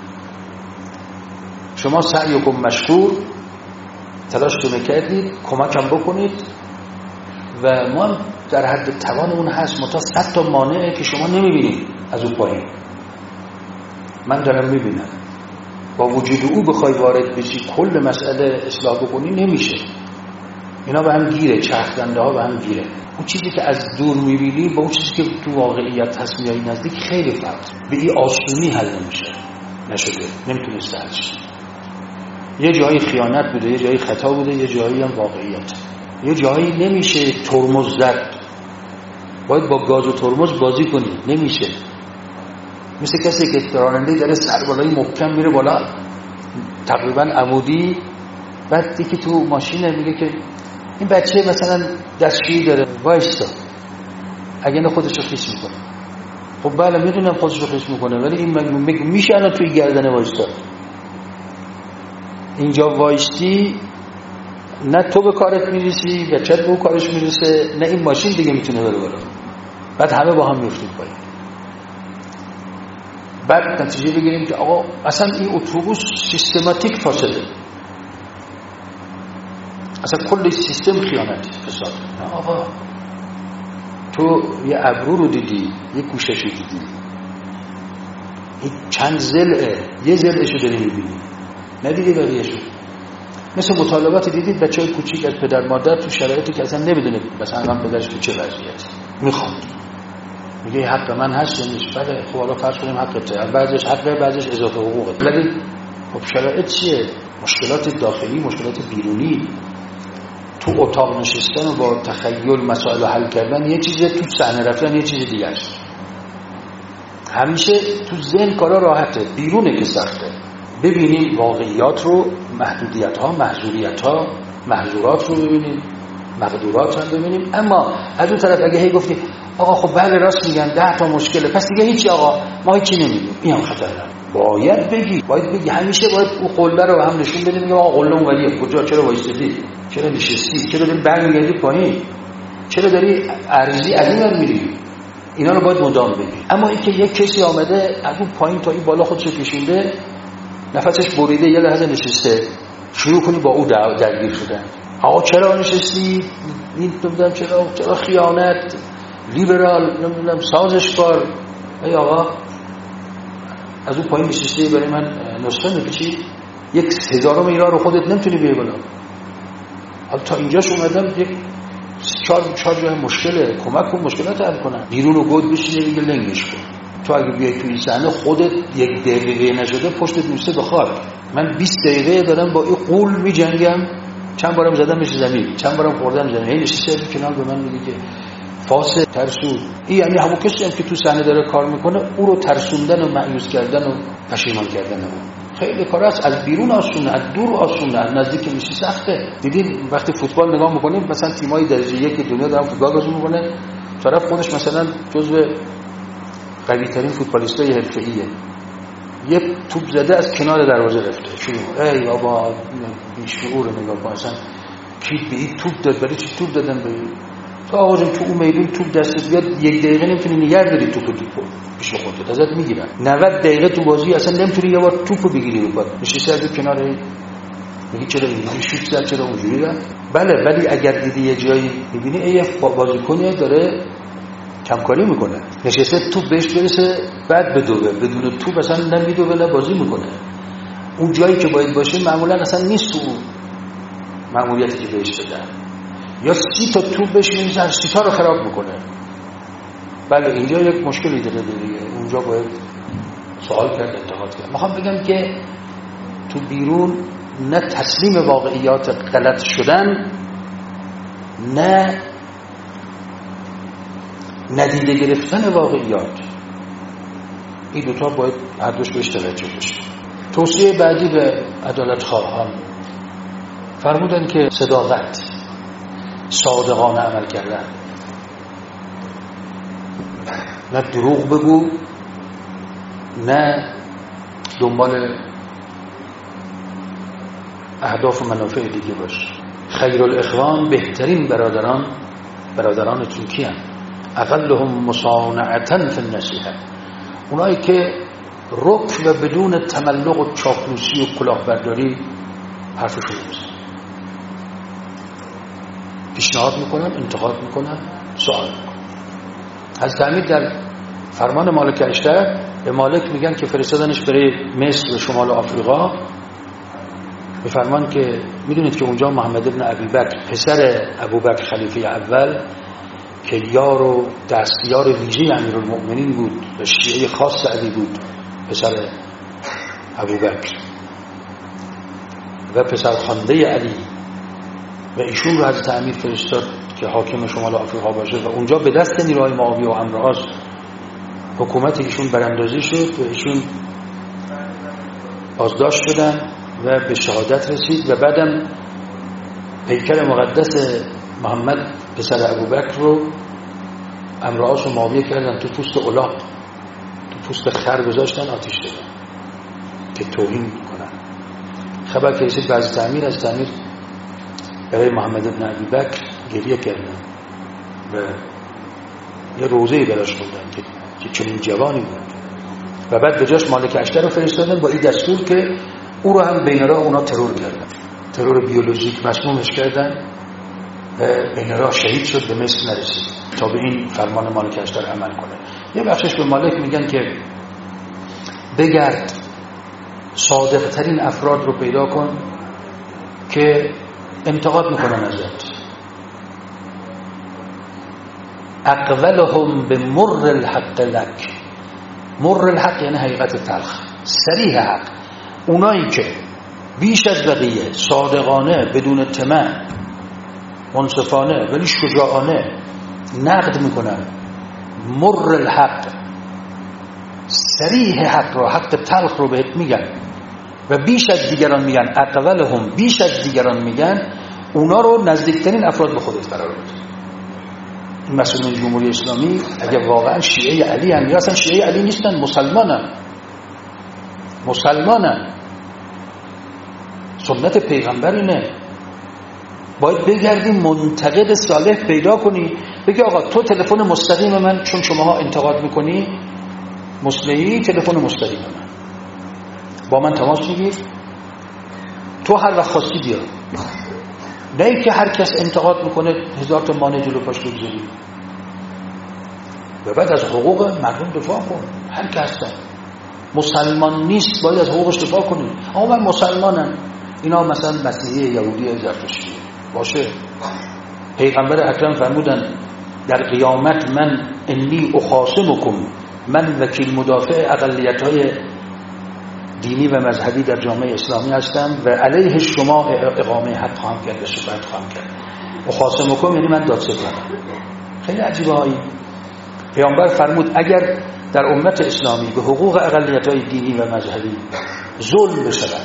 شما سعی کن مشکور، تلاش کنه کردید، کمکم بکنید و ما در حد توانمون هست، متا صد تا مانعه که شما نمیبینید از اون پایین، من دارم میبینم. با وجود او بخوای وارد بشی کل مسئله اصلاح بکنی نمیشه، اینا به هم گیره، چرخدنده ها به هم گیره. اون چیزی که از دور میبینی با اون چیزی که تو واقعیت هست میای نزدیک خیلی فرق، به این آسونی حل نمیشه، نشده، نمیتونسته حل شه. یه جایی خیانت بوده، یه جایی خطا بوده، یه جایی هم واقعیت. یه جایی نمیشه ترمز زد، باید با گاز و ترمز بازی کنی، نمیشه. مثل کسی که راننده داره سربالای محکم میره بالا تقریبا عمودی، بعد دیگه تو ماشینه میگه که این بچه مثلا دستشویی داره وایستا، اگه نه خودش رو خیس میکنه. خب بله میدونم خودش رو خیس میکنه، ولی این میگه میشه الان توی گردن وایستا، اینجا وایستی نه تو به کارت میرسی، بچت به اون کارش میرسه، نه این ماشین دیگه میتونه بره بالا، بعد همه با هم میفتیم پایین. بعد نتیجه بگیریم که آقا اصلا این اتوبوس سیستماتیک فاسده، اصلا کل سیستم خیانتی فساد. آقا تو یه ابرو رو دیدی، یه گوشش رو دیدی، این چند ضلعه، یه ضلعشو داری میبینی، ندیدی بقیه‌شو. مثل مطالبات دیدید بچه های کوچیک از پدر مادر تو شرایطی که اصلا نمیدونه مثلا من پدرش تو چه وضعیتی میخواد، میگه حق من هست یا نیست. بله خب حالا فرض کنیم حقته، بعضیش حقه بعضیش اضافه حقوقه، ولی خب شرایط چیه؟ مشکلات داخلی، مشکلات بیرونی. تو اتاق نشستن و با تخیل مسائل حل کردن یه چیزه، تو صحنه رفتن یه چیز دیگه است. همیشه تو ذهن کارا راحته، بیرونه که سخته. ببینیم واقعیات رو، محدودیت ها، محظوریت ها، محظورات رو ببینیم، مقدورات رو ببینیم. اما از اون طرف اگه هی گفتیم آقا خب بله راست میگن، ده تا مشکله، پس دیگه هیچی آقا ما هیچی نمیگیم، این هم خطره. باید بگی، باید بگی، همیشه باید اون قله رو هم نشون بدیم، میگم آقا قله اونوریه، کجا، چرا وایسادی، چرا نشستی، چرا داری برمیگردی پایین، چرا داری ارزی از این میری، اینا رو باید مدام بگی. اما اینکه یک کسی آمده از اون پایین تا این بالا خودش رو کشونده، نفسش بریده، یه لحظه نشسته، شروع کنی با او درگیر شدن. آقا چرا نشستی، این نمیدونم چرا، چرا خیانت، لیبرال، نمیدونم سازشکار. ای آقا از اون پایین نشسته برای من نسخه میکشی، یک هزارم ایران رو خودت نمیتونی بیای بالا. حالا تا اینجاش اومدم یک چهار چهار جای مشکله، کمک کن مشکلات حل کنن. بیرون رو گود بشینه دیگه لنگش کن. تو اگه بیای توی صحنه خودت یک دقیقه نشده پشتت میسته به خاک. من بیست دقیقه دارم با این قول میجنگم، چند بارم زدمش زمین، چند بارم خوردم زمین. این نشسته کنار به من میگه که فاسد، ترسون. این یعنی همون کسی هم که تو صحنه داره کار میکنه او رو ترسوندن و مایوس کردن و پشیمان کردن. خیلی کار است، از بیرون آسونه، از دور آسونه، از نزدیک میشی سخته. دیدین وقتی فوتبال نگاه میکنیم مثلا تیمای درجه یک دنیا دارن فوتبال بازی میکنه، طرف خودش مثلا جزو قوی ترین فوتبالیستای حرفه‌ایه، یه توپ زده از کنار دروازه رفته، شروع ای بابا بیشعور نگاه کن، اصلا کی به این توپ داد، برای چی توپ دادن به این؟ تو آقا جون تو اون میدون توپ دستت بیاد یک دقیقه نمیتونی نگه داری توپ توپ پیش خودت، ازت میگیرن. نود دقیقه تو بازی اصلا نمیتونی یه بار توپو بگیری رو پات، نشسته از کنار این میگی چرا اینجوری شوت زد، چرا اونجوری رفت. بله ولی اگر دیدی یه جایی میبینی ای بازیکنی داره کمکاری میکنه، نشسته توپ بهش برسه بعد بدوه، بدون توپ اصلا نمیدوه نه بازی میکنه. اون جایی که باید باشه معمولا اصلا نیست تو مأموریتی که بهش دادن، یا سی تا توپ بهش میزنه سی تا رو خراب میکنه. بله اینجا یک مشکلی داره دیگه، اونجا باید سوال کرد، انتقاد کرد. میخوام بگم که تو بیرون نه تسلیم واقعیات غلط شدن، نه ندیده گرفتن واقعیات. این دوتا باید هر دوش بهش توجه بشه. توصیه بعدی به عدالت خواهان فرمودن که صداقت، صادقانه عمل کردن، نه دروغ بگو نه دنبال اهداف و منافع دیگه باش. خیر الاخوان، بهترین برادران برادرانتون کیان؟ اقلهم مصانعتا فی النصیحه، اونایی که رک و بدون تملق و چاپلوسی و کلاهبرداری حرفشون میزنن، پیشنهاد میکنن، انتقاد میکنن، سوال میکنن. حضرت امیر در فرمان مالک اشتر به مالک میگن که فرستادنش برای مصر و شمال آفریقا، میفرمان که میدونید که اونجا محمد ابن ابی بکر پسر ابوبکر خلیفه اول که یار و دستیار ویژه امیرالمؤمنین بود و شیعه خاص علی بود، پسر ابوبکر و پسر خوانده علی، و ایشون رو حضرت امیر فرستاد که حاکم شمال آفریقا باشه و اونجا به دست نیروهای معاویه و عمرو العاص حکومت ایشون براندازی شد و ایشون بازداشت شدن و به شهادت رسید و بعدم پیکر مقدس محمد پسر ابوبکر رو عمرو العاص و معاویه کردن تو پوست الاغ، تو پوست خر گذاشتن، آتیش دادن که توهین کنن. خبر که رسید به حضرت امیر، حضرت امیر برای محمد ابن ابی بکر گریه کردن و یه روزه‌ای براش خوندن که چنین جوانی بود و بعد به جاش مالک اشتر رو فرستادن با این دستور که او رو هم بین راه اونا ترور کردن، ترور بیولوژیک مسمومش کردن و بین راه شهید شد، به مصر نرسید تا به این فرمان مالک اشتر عمل کنه. یه بخشش به مالک میگن که بگرد صادق ترین افراد رو پیدا کن که انتقاد میکنن ازت، اقولهم به مر الحق لک، مر الحق یعنی حقیقت تلخ، صریح حق، اونایی که بیش از بقیه صادقانه بدون طمع منصفانه ولی شجاعانه نقد میکنن، مر الحق صریح حق رو، حق تلخ رو بهت میگن و بیش از دیگران میگن، اقولهم بیش از دیگران میگن، اونا رو نزدیکترین افراد به خودت قرار بده. این مسئولین جمهوری اسلامی اگه واقعا شیعه علی هم یا اصلا شیعه علی نیستن، مسلمانن، مسلمانن، سنت پیغمبر اینه. باید بگردی منتقد صالح پیدا کنی، بگی آقا تو تلفن مستقیم من، چون شماها انتقاد میکنی مصلحی، تلفن مستقیم من، با من تماس میگیر، تو هر وقت خواستی بیا، نه که هر کس انتقاد میکنه هزار تا مانع جلو پاش بگذاری. و بعد از حقوق مردم دفاع کن، هر که هستن مسلمان نیست باید از حقوقش دفاع کنی. آقا من مسلمانم، اینا مثلا مسیحی، یهودی، زرتشتی باشه. پیغمبر اکرم فرمودن در قیامت من انی اخاصمکم، من وکیل مدافع اقلیت‌های دینی و مذهبی در جامعه اسلامی هستم و علیه شما اقامه حق خواهم کرد و شفاعت خواهم کرد. اخاصمکم یعنی من دادستانم. خیلی عجیبه هایی. پیامبر فرمود اگر در امت اسلامی به حقوق اقلیت‌های دینی و مذهبی ظلم بشود،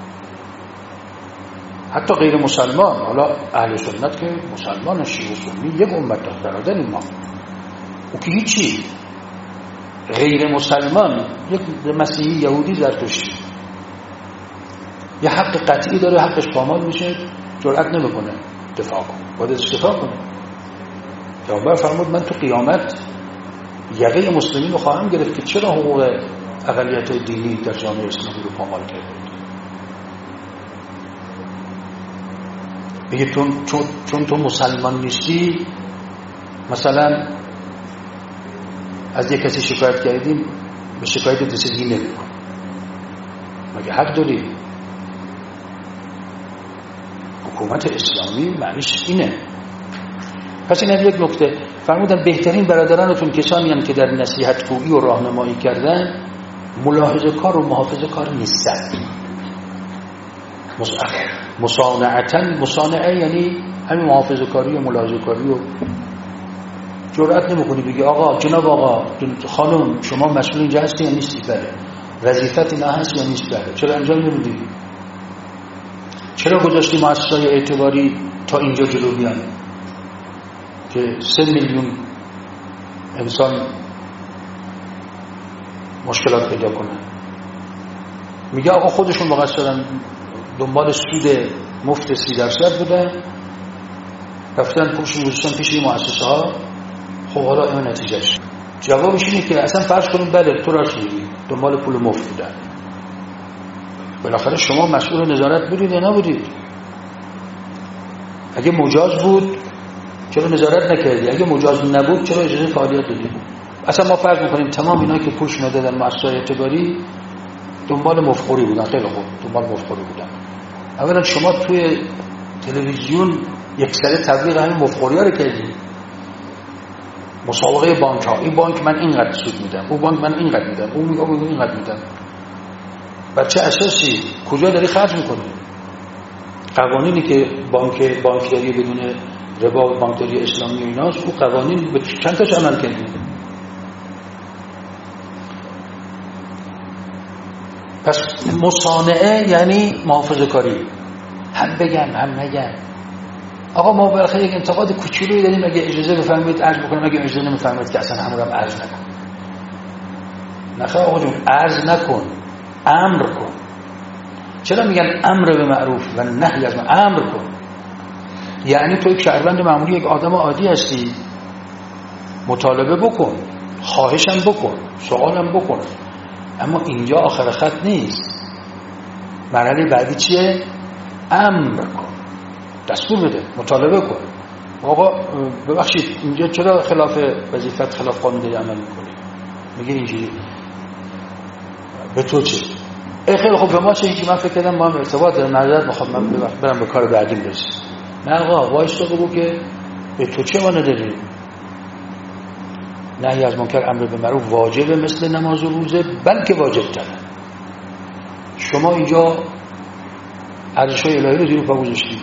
حتی غیر مسلمان، حالا اهل سنت که مسلمان، شیعه و سنی یک امت دست برادریم ما، او که هیچی، غیر مسلمان یک مسیحی، یهودی، زرتشتی یه حق قطعی داره، حقش پامال میشه، جرئت نمیکنه دفاع کنه، باید ازش دفاع کنه. پیامبر فرمود من تو قیامت یقه مسلمین رو خواهم گرفت که چرا حقوق اقلیت‌های دینی در جامعه اسلامی رو پامال کرده. بگه چون, چون, چون تو مسلمان نیستی، مثلا از یک کسی شکایت کردیم به شکایت رسیدگی نمی‌کنی، مگه حق داری؟ حکومت اسلامی معنیش اینه. پس این یک نکته فرمودن بهترین برادرانتون کسانی هستند که در نصیحت گویی و راهنمایی کردن ملاحظه کار و محافظه کار نیستن. مصانعتن، مصانعه یعنی همین محافظه کاری و ملاحظه کاری و جرئت نمی‌کنی بگی آقا جناب آقا خانم شما مسئول اینجا هستی یا نیستی؟ بله. وظیفت اینا هست یا نیست؟ بله. چرا انجام نمیدی؟ چرا گذاشتی مؤسسه‌های اعتباری تا اینجا جلو بیان که سه میلیون انسان مشکلات پیدا کنن؟ میگه آقا خودشون مقصرن، دنبال سود مفت سی درصد بودن، رفتن پولشون گذاشتن پیش این مؤسسه ها. خب حالا این نتیجهش جوابش اینه که اصلا فرض کنیم بله تو راست میگی، دنبال پول مفت بودن. بالاخره شما مسئول نظارت بودید یا نبودید؟ اگه مجاز بود چرا نظارت نکردی؟ اگه مجاز نبود چرا اجازه فعالیت دادی؟ اصلا ما فرض میکنیم تمام اینا که پولشون دادن مؤسسه اعتباری دنبال مفخوری بودن. خیلی خوب، دنبال مفخوری بودن. اولا شما توی تلویزیون یک سری تبلیغ همین مفخوری ها رو کردی. مسابقه بانک ها، این بانک من اینقدر سود میدم، اون بانک من اینقدر میدم، اون میگه اون اینقدر میدم. بر چه اساسی؟ کجا داری خرج میکنی؟ قوانینی که بانک بانکداری بدون ربا و بانکداری اسلامی و ایناست، اون قوانین به چند تاش عمل کردی؟ پس مصانعه یعنی محافظه کاری، هم بگم هم نگم. آقا ما بالاخره یک انتقاد کوچولویی داریم، اگه اجازه بفرمایید عرض بکنم، اگه اجازه نمیفرمایید که اصلا همون هم عرض نکن. نخواه آقا جون عرض نکن، امر کن. چرا میگن امر به معروف و نهی از معروف؟ امر کن یعنی تو یک شهروند معمولی، یک آدم عادی هستی، مطالبه بکن، خواهشم بکن، سوالم بکن، اما اینجا آخر خط نیست. مرحله بعدی چیه؟ امر کن، دستور بده، مطالبه کن. آقا ببخشید اینجا چرا خلاف وظیفت، خلاف قانون داری عمل میکنی؟ میگه اینجوری. به تو چه؟ ای خیلی خوب، به ما چه؟ اینجی من فکر کردم ما هم ارتباط دارم، نظرت میخوام من برم به کار بعدیم برسیم. نه آقا وایستا بگو که به تو چه ما نداری؟ نهی از منکر امر به معروف واجبه مثل نماز و روزه، بلکه واجب تره. شما اینجا ارزش‌های الهی رو زیر پا گذاشتی،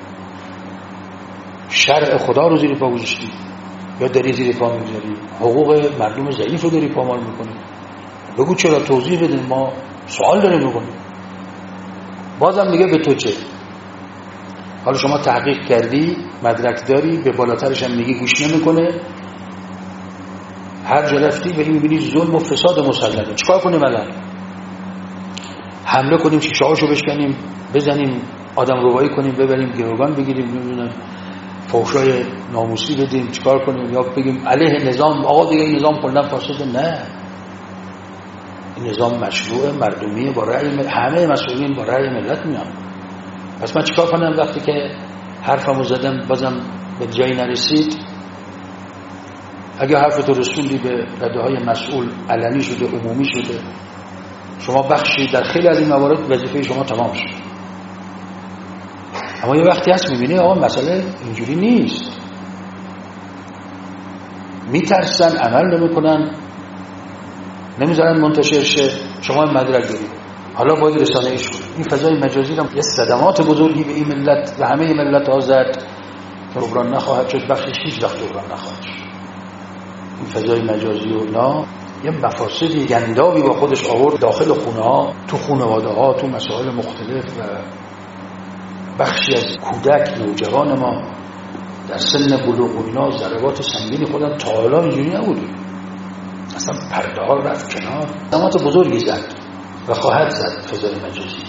شرع خدا رو زیر پا گذاشتی، یا داری زیر پا میذاری حقوق مردم ضعیف رو داری پامال میکنی. بگو چرا، توضیح بدین، ما سوال داریم میکنیم. بازم میگه به تو چه؟ حالا شما تحقیق کردی، مدرک داری، به بالاترش هم میگی گوش نمیکنه، هر جا رفتی به این میبینی ظلم و فساد مسلمه. چیکار کنیم الان؟ حمله کنیم، شیشه‌هاشو بشکنیم، بزنیم، آدم ربایی کنیم، ببریم گروگان بگیریم، نمیدونم فحشای ناموسی بدیم، چیکار کنیم؟ یا بگیم علیه نظام، آقا دیگه این نظام کلا فاسده؟ نه، این نظام مشروع، مردمیه، با رأی مل... همه مسئولین با رأی ملت میان. پس من چیکار کنم وقتی که حرفمو زدم بازم به جایی نرسید؟ اگه حرفتو رسوندی به رده‌های مسئول، علنی شده، عمومی شده، شما بخشی در خیلی از این موارد وظیفه شما تمام شد. اما یه وقتی هست میبینی آقا مسئله اینجوری نیست، میترسن، عمل نمیکنن، نمیذارن منتشر شه، شما مدرک دارید، حالا باید رسانه ایش کنید. این فضای مجازی هم یه صدمات بزرگی به این ملت و همه ملت ها زد که جبران نخواهد شد، بخشش هیچ وقت جبران نخواهد شد. این فضای مجازی و نا یه مفاسدی گنداوی با خودش آورد داخل خونه ها، تو خانواده ها، تو مسائل مختلف، و بخشی از کودک نوجوان ما در سن بلوغ و اینا ضربات سنگینی خودم تا حالا اینجوری نبودیم. اصلا پرده ها رفت کنار، صدمات بزرگی زد و خواهد زد فضای مجازی.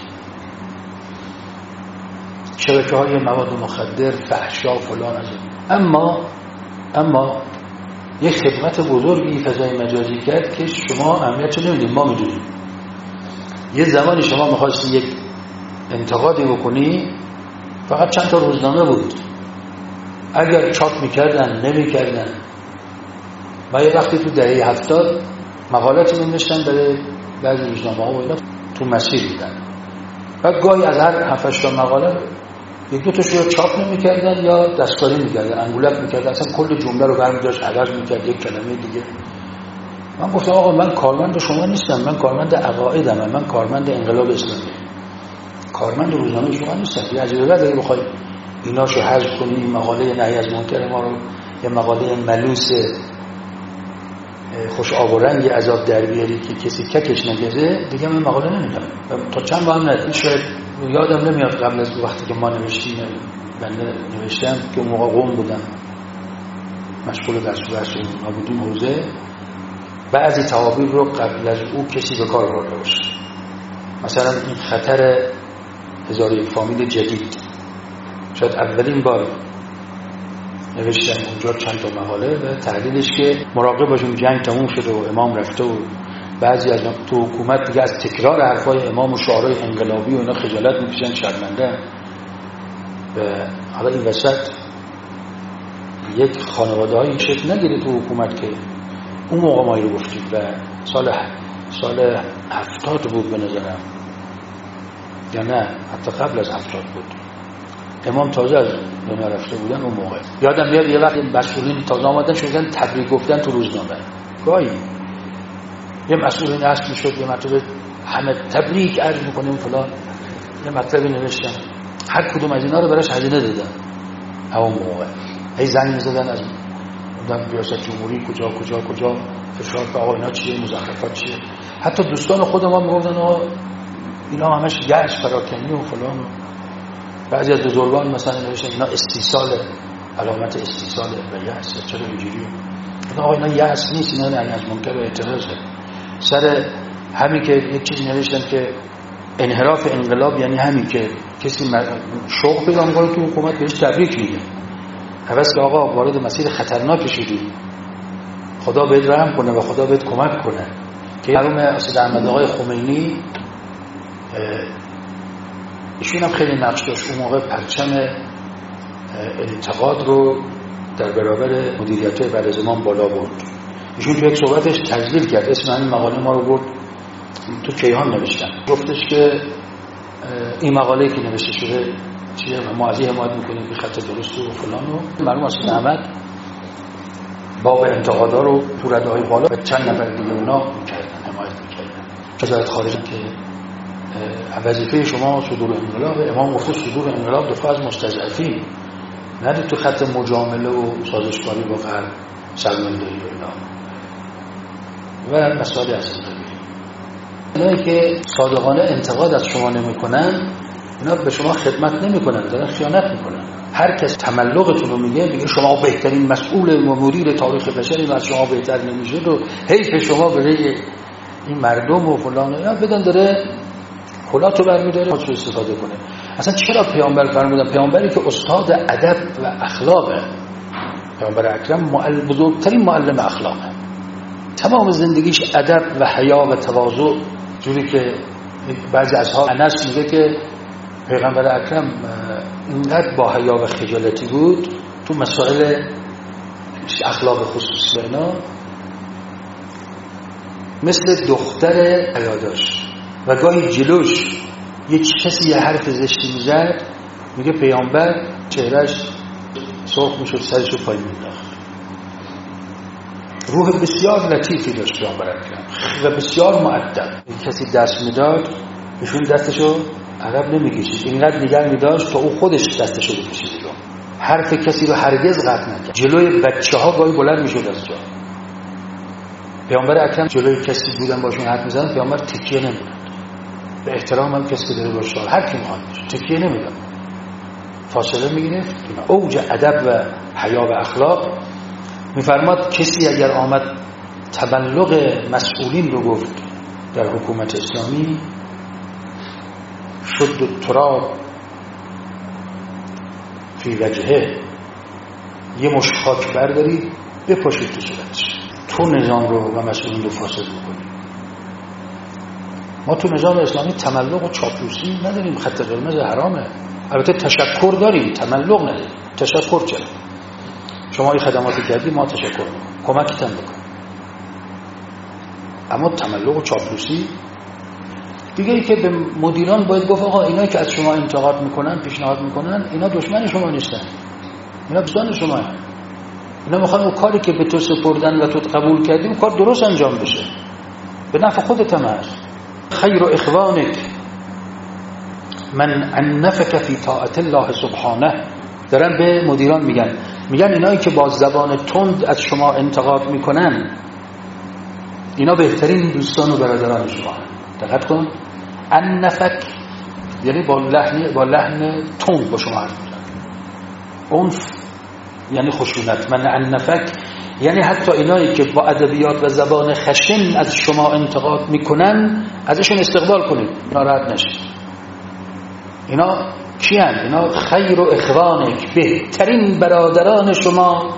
شبکه های مواد مخدر، فحشا و فلان از این. اما اما یک خدمت بزرگی فضای مجازی کرد که شما اهمیت نمیدید، ما میدونیم. یه زمانی شما میخواستی یک انتقادی بکنی، فقط چند تا روزنامه بود، اگر چاپ میکردن نمیکردن. و یه وقتی تو دهه هفتاد مقالاتی می‌نوشتن برای بعضی روزنامه‌ها و اینا تو مسیر بودن، و گاهی از هر هفت تا مقاله یک دو تاشو یا چاپ نمی‌کردن یا دستکاری می‌کردن، انگولک می‌کردن، اصلا کل جمله رو برمی‌داشت عوض می‌کرد، یک کلمه دیگه. من گفتم آقا من کارمند شما نیستم، من کارمند عقایدم، من کارمند انقلاب اسلامی، کارمند روزنامه شما نیستم. یه عجیبه بعد اگه بخوای ایناشو حذف کنی، این مقاله نهی از منکر ما رو یه مقاله ملوس خوش آب و رنگ عذاب در بیاری که کسی ککش نگذه، دیگه من مقاله نمیدم تا چند با هم ندیم. شاید یادم نمیاد قبل از وقتی که ما نوشتیم بنده نوشتم که اون موقع قوم بودم مشغول درس و درس اونا بودیم حوزه، بعضی تعابیر رو قبل از او کسی به کار برده باشه. مثلا این خطر هزار یک فامیل جدید، شاید اولین بار نوشتم اونجا چند تا مقاله و تحلیلش که مراقب باشیم جنگ تموم شده و امام رفته و بعضی از تو حکومت دیگه از تکرار حرفای امام و شعارهای انقلابی و اینا خجالت میکشن، شرمنده. و حالا این وسط یک خانواده های شکل نگیره تو حکومت که اون موقع ما رو گفتیم و سال سال هفتاد بود به نظرم یا نه حتی قبل از هفتاد بود، امام تازه از دنیا رفته بودن اون موقع. یادم میاد یه وقت مسئولین تازه آمدن شدن تبریک گفتن تو روزنامه، گاهی یه مسئولین اصل میشد یه مطلب همه تبریک عرض میکنیم فلان، یه مطلبی نوشتن، هر کدوم از اینا رو براش هزینه دادن اون موقع، هی زنگ میزدن از اون ریاست جمهوری کجا کجا کجا فشار که آقا اینا چیه، مزخرفات چیه. حتی دوستان خود ما میگفتن آقا اینا همش گشت پراکنی و فلان. بعضی از بزرگان مثلا نوشتن اینا استیصال، علامت استیصال و یأس، چرا اینجوری؟ آقا اینا یأس نیست، اینا یعنی از منکر و اعتراضه. سر همین که یک چیزی نوشتن که انحراف انقلاب یعنی همین که کسی شوق پیدا می‌کنه تو حکومت بهش تبریک میگه، حواس که آقا وارد مسیر خطرناک شدی، خدا بهت رحم کنه و خدا بهت کمک کنه. که مرحوم اسد احمد آقای خمینی ایشون هم خیلی نقش داشت اون موقع، پرچم انتقاد رو در برابر مدیریت‌های بعد از امام بالا برد. ایشون تو یک صحبتش تجلیل کرد، اسم همین مقاله ما رو برد تو کیهان نوشتن، گفتش که این مقاله که نوشته شده چیه، ما از این حمایت میکنیم که خط درست و فلان رو. مرحوم اسد احمد باب انتقادا رو تو رده‌های بالا و چند نفر دیگه اونا میکردن، حمایت میکردن. وزارت خارجه که وظیفه شما صدور انقلاب، امام گفته صدور انقلاب دفاع از مستضعفین، نه تو خط مجامله و سازشکاری با غرب، سرمایه‌داری و اینا و مسائل از این قبیل. اینایی که صادقانه انتقاد از شما نمیکنن اینا به شما خدمت نمیکنن، دارن خیانت میکنن. هر کس تملقتون رو میگه میگه شما بهترین مسئول و مدیر تاریخ بشری و از شما بهتر نمیشه و حیف شما برای این مردم و فلان اینا، بدن داره کلاتو برمی‌داره خودش استفاده کنه. اصلا چرا پیامبر فرمودن؟ پیامبری که استاد ادب و اخلاقه، پیامبر اکرم معلم بزرگترین معلم اخلاقه، تمام زندگیش ادب و حیا و تواضع، جوری که بعضی اصحاب انس میگه که پیغمبر اکرم اینقدر با حیا و خجالتی بود تو مسائل اخلاق خصوصی اینا، مثل دختر حیا داشت و گاهی جلوش یک کسی یه حرف زشتی میزد میگه پیامبر چهرهش سرخ میشد، سرش رو پایین مینداخت. روح بسیار لطیفی داشت پیامبر اکرم و بسیار مؤدب. کسی دست میداد ایشون دستشو عقب نمیکشید، اینقدر نگه میداشت تا او خودش دستشو بکشید رو. حرف کسی رو هرگز قطع نکرد. جلوی بچه ها گاهی بلند میشد از جا. پیامبر اکرم جلوی کسی بودن باشون حرف میزدن، پیامبر تکیه نمیداد. به احترام هم کسی داره باشه، هر کی میخواد تکیه نمیداد، فاصله میگرفت. اوج ادب و حیا و اخلاق. میفرماد کسی اگر آمد تبلغ مسئولین رو گفت در حکومت اسلامی، شد التراب فی وجهه، یه مشت خاک بردارید بپاشید تو صورتش. تو نظام رو و مسئولین رو فاسد میکنید. ما تو نظام اسلامی تملق و چاپلوسی نداریم، خط قرمز حرامه. البته تشکر داریم، تملق نداریم. تشکر چرا؟ شما این خدماتی کردی ما تشکر میکنیم، کمکتون میکنیم. اما تملق و چاپلوسی دیگه ای که به مدیران باید گفت آقا اینا که از شما انتقاد میکنن، پیشنهاد میکنن، اینا دشمن شما نیستن، اینا دوستان شما هستن. اینا میخوان اون کاری که به تو سپردن و تو قبول کردی اون کار درست انجام بشه، به نفع خودت هم هست. خیر اخوانک من انفک فی طاعت الله سبحانه. دارن به مدیران میگن میگن اینایی که با زبان تند از شما انتقاد میکنن اینا بهترین دوستان و برادران شما. دقت کن، النفک یعنی با لحن با لحن تند با شما حرف میزنن. عنف یعنی خشونت. من النفک یعنی حتی اینایی که با ادبیات و زبان خشن از شما انتقاد میکنن ازشون استقبال کنید، ناراحت نشید. اینا کیان؟ اینا خیر و اخوانک، بهترین برادران شما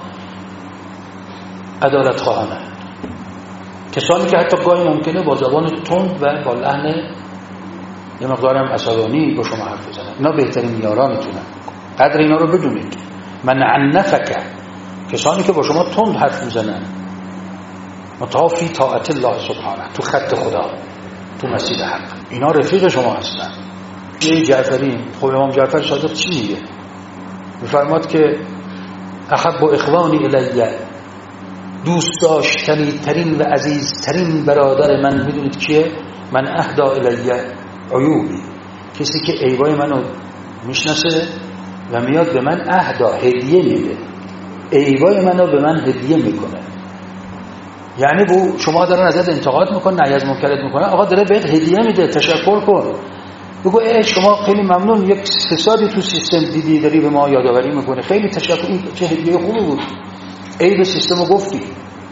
عدالت خواهانند. کسانی که حتی گاهی ممکنه با زبان تند و با لحن یه مقدارم عصبانی با شما حرف بزنن، اینا بهترین یارانتونن. قدر اینا رو بدونید. من عنفک، کسانی که با شما تند حرف میزنن متافی طاعت الله سبحانه، تو خط خدا، تو مسیر حق، اینا رفیق شما هستن. یه جعفری، خب امام جعفر صادق چی میگه؟ میفرماد که احب اخوانی الیه، دوست داشتنی ترین و عزیز ترین برادر من میدونید کیه؟ من اهدا الیه عیوبی، کسی که عیبای منو میشناسه و میاد به من اهدا، هدیه میده، عیبای منو به من هدیه میکنه. یعنی بو شما دارن ازت انتقاد میکنن، نهی از منکرت میکنن، آقا داره بهت هدیه میده، تشکر کن. بگو ای شما خیلی ممنون، یک فسادی تو سیستم دیدی داری به ما یادآوری میکنه، خیلی تشکر، این چه هدیه خوبی بود، عیب سیستمو گفتی.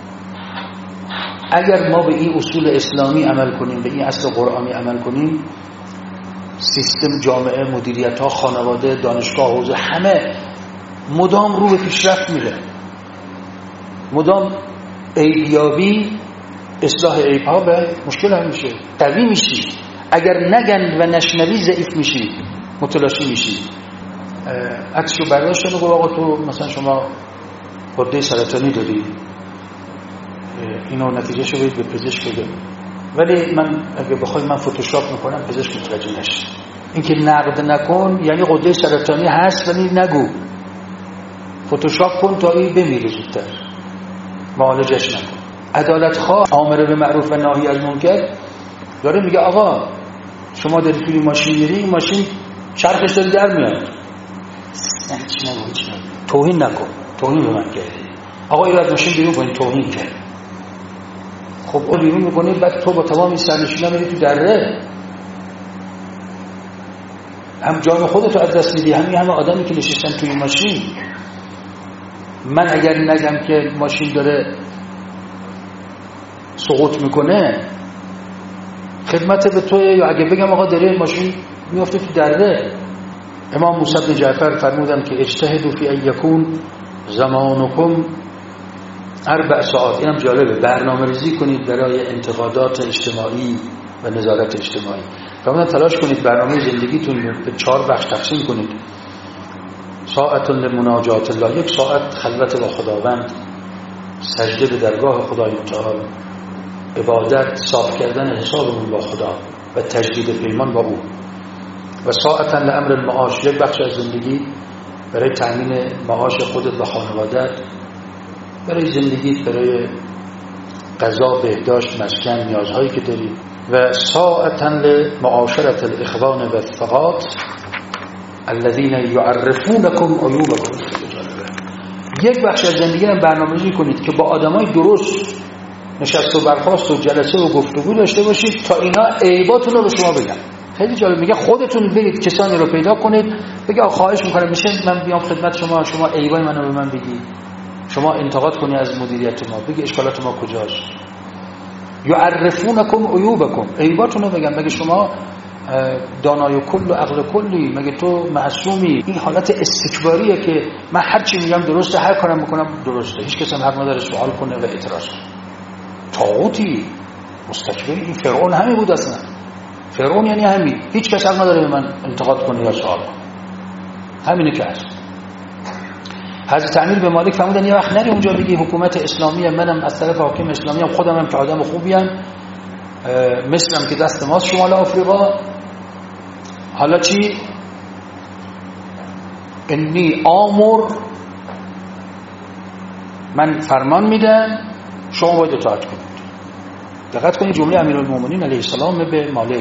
اگر ما به این اصول اسلامی عمل کنیم، به این اصل قرآنی عمل کنیم، سیستم، جامعه، مدیریت ها، خانواده، دانشگاه، حوزه، همه مدام رو به پیشرفت میره. مدام عیبیابی، اصلاح عیب ها به مشکل هم میشه، قوی میشی. اگر نگن و نشنوی ضعیف میشی، متلاشی میشی. عکسشو برداشتن و گفت آقا تو مثلا شما غده سرطانی داری، اینو نتیجهشو برید به پزشک بگم. ولی من اگه بخوای من فتوشاپ میکنم پزشک متوجه نشه. این که نقد نکن یعنی غده سرطانی هست ولی نگو، فتوشاپ کن تا این بمیره زودتر، معالجش نکن. عدالت خواه، امر به معروف و ناهی از منکر، داره میگه آقا شما داری توی ماشین میری، این ماشین چرخش داره در میاد، نه چی نگو، چی نگو، توهین نکن، توهین به من کردی، آقا این از ماشین بیرون کنید، توهین کرد. خب اون بیرون میکنی، بعد تو با تمام این سرنشینا میری تو دره، هم جان خودتو از دست میدی، همین همه آدمی که نشستن توی ماشین. من اگر نگم که ماشین داره سقوط میکنه خدمت به توی، یا اگه بگم آقا داره ماشین میفته تو دره. امام موسی بن جعفر فرمودن که اجتهدوا فی ان یکون زمانکم اربع ساعات. اینم جالبه، برنامه ریزی کنید برای انتقادات اجتماعی و نظارت اجتماعی. فرمودن تلاش کنید برنامه زندگیتون به چهار بخش تقسیم کنید. ساعت لمناجات الله، یک ساعت خلوت با خداوند، سجده به درگاه خدای متعال، عبادت، صاف کردن حسابمون با خدا و تجدید پیمان با او. و ساعتا لامر المعاش، یک بخش از زندگی برای تامین معاش خودت و خانوادت، برای زندگی، برای غذا، بهداشت، مسکن، نیازهایی که داری. و ساعتا لمعاشرت الاخوان و الثقات الذين يعرفونكم عيوبكم. یک بخش از زندگی رو برنامه‌ریزی کنید که با آدمای درست نشست و برخاست و جلسه و گفتگو داشته باشید تا اینا عیباتون رو به شما بگن. خیلی جالب، میگه خودتون برید کسانی رو پیدا کنید، بگید آقا خواهش میکنم میشه من بیام خدمت شما، شما عیبای منو به من بگید، شما انتقاد کنی از مدیریت ما، بگی اشکالات ما کجاست. یعرفونکم عیوبکم، عیباتون رو بگن. مگه شما دانای کل و عقل کلی؟ مگه تو معصومی؟ این حالت استکباریه که من هر چی میگم درسته، هر کارم میکنم درسته، هیچ کس هم حق نداره سوال کنه و اعتراض کنه. طاغوتی، مستکبری. این فرعون همین بود اصلا. فرعون یعنی همین، هیچ کس حق نداره به من انتقاد کنه یا سوال کنه. همینه که هست. حضرت امیر به مالک فرمودن یه وقت نری اونجا بگی حکومت اسلامیه، منم از طرف حاکم اسلامی ام، خودم هم که آدم خوبی ام، مثلم که دست ماست شمال آفریقا. حالا چی؟ انی آمر، من فرمان میدم، شما باید اطاعت کنید. دقت کنید جمله امیرالمومنین علیه السلام به مالک.